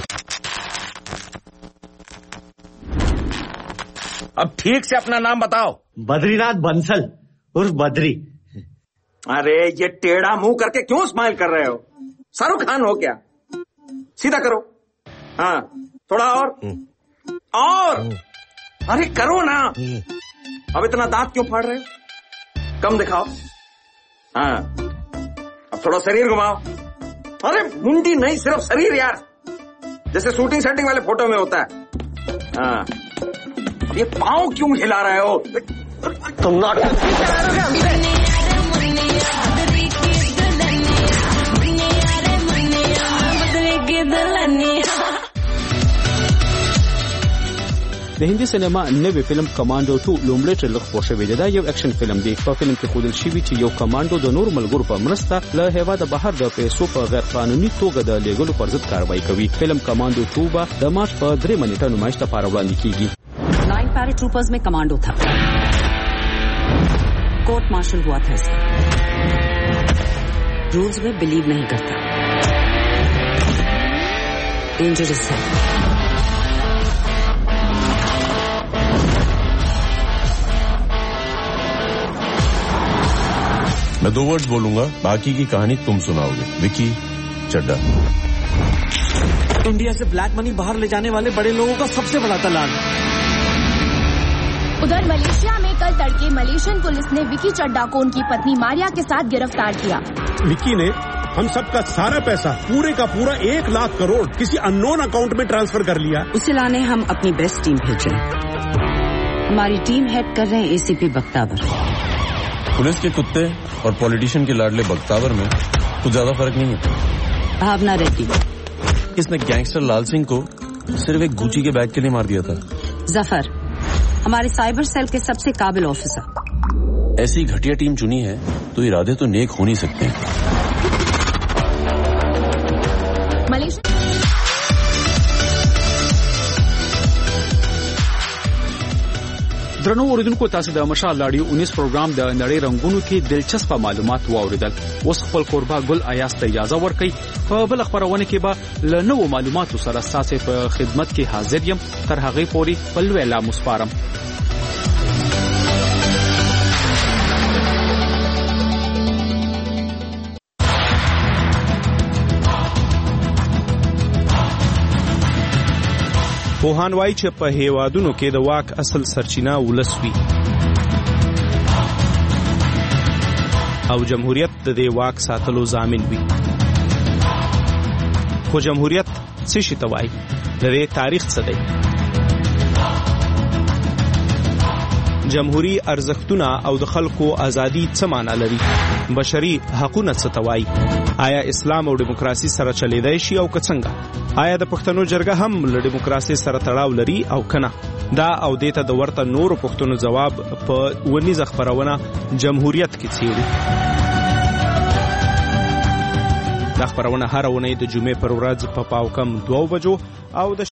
अब ठीक से अपना नाम बताओ. बद्रीनाथ बंसल उर्फ बद्री. अरे ये टेढ़ा मुंह करके क्यों स्माइल कर रहे हो? शाहरुख खान हो क्या? सीधा करो. हाँ थोड़ा और और अरे करो ना. अब इतना दांत क्यों फाड़ रहे हो? कम दिखाओ. हाँ अब थोड़ा शरीर घुमाओ. अरे मुंडी नहीं सिर्फ शरीर यार, जैसे शूटिंग सेटिंग वाले फोटो में होता है. हाँ अब ये पाँव क्यों हिला रहे हो? तुम नाटक د هندي سینما نوې فلم کمانډو ټو لومړی ټریلر خپور شوی دی. دا یو اکشن فلم دی. په فلم کې ښودل شوی چې یو کمانډو د نور ملګرو په مرسته له هیواده بهر د پیسو په غیر قانوني توګه د لیږلو پر ضد کاروایی کوي. فلم کمانډو ټو به د مارچ په درې نیټه نمایش لپاره وړاندې کیږي. नाइन पैराट्रूपर्स में कमांडो था. कोर्ट मार्शल हुआ था. इसमें रूल्स में बिलीव नहीं करता. डेंजरस है. मैं दो वर्ड्स बोलूंगा, बाकी की कहानी तुम सुनाओगे. विकी चड्डा. इंडिया से ब्लैक मनी बाहर ले जाने वाले बड़े लोगों का सबसे बड़ा दलाल. उधर मलेशिया में कल तड़के मलेशियन पुलिस ने विकी चड्डा को उनकी पत्नी मारिया के साथ गिरफ्तार किया. विकी ने हम सबका सारा पैसा पूरे का पूरा एक लाख करोड़ किसी अननोन अकाउंट में ट्रांसफर कर लिया. उसे लाने हम अपनी बेस्ट टीम भेजे. हमारी टीम हेड कर रहे हैं एसीपी बख्तावर. पुलिस के कुत्ते और पॉलिटिशियन के लाडले बख्तावर में कुछ ज्यादा फर्क नहीं है. भावना रेड्डी. इसने गैंगस्टर लाल सिंह को सिर्फ एक गुची के बैग के लिए मार दिया था. जफर हमारे साइबर सेल के सबसे काबिल ऑफिसर. ऐसी घटिया टीम चुनी है तो इरादे तो नेक हो नहीं सकते. درنو اوریدونکو تاسو د مشال لاډیو انیس پروګرام د نړۍ رنگونو کې دلچسپ معلومات واوریدل. اوس خپل قربا ګل ایاس ته اجازه ورکړئ. په بل خبرونه کې به له نوو معلوماتو سره تاسو په خدمت کې حاضر یم. تر هغه پورې په لوی لا مسپارم. پوهان وایي چې په هیوادونو کې د واک اصل سرچینه ولس وي او جمهوریت د دې واک ساتلو ضامن وي. خو جمهوریت څه شي ته وایي؟ د دې تاریخ څه دی؟ جمهوری ارزښتونه او د خلکو ازادي څه معنا لري؟ بشري حقوقونه څه ته وایي؟ آیا اسلام او دیموکراسي سره چلیدای شي او که څنګه؟ آیا د پښتنو جرګه هم له دیموکراسي سره تړاو لري او کنه؟ دا او دیته د ورته نورو پښتنو جواب په ونیزه خبرونه جمهوریت کې څیړي. دا خبرونه هر ونې د جمعې پر ورځ په پاو کم دوه بجو او د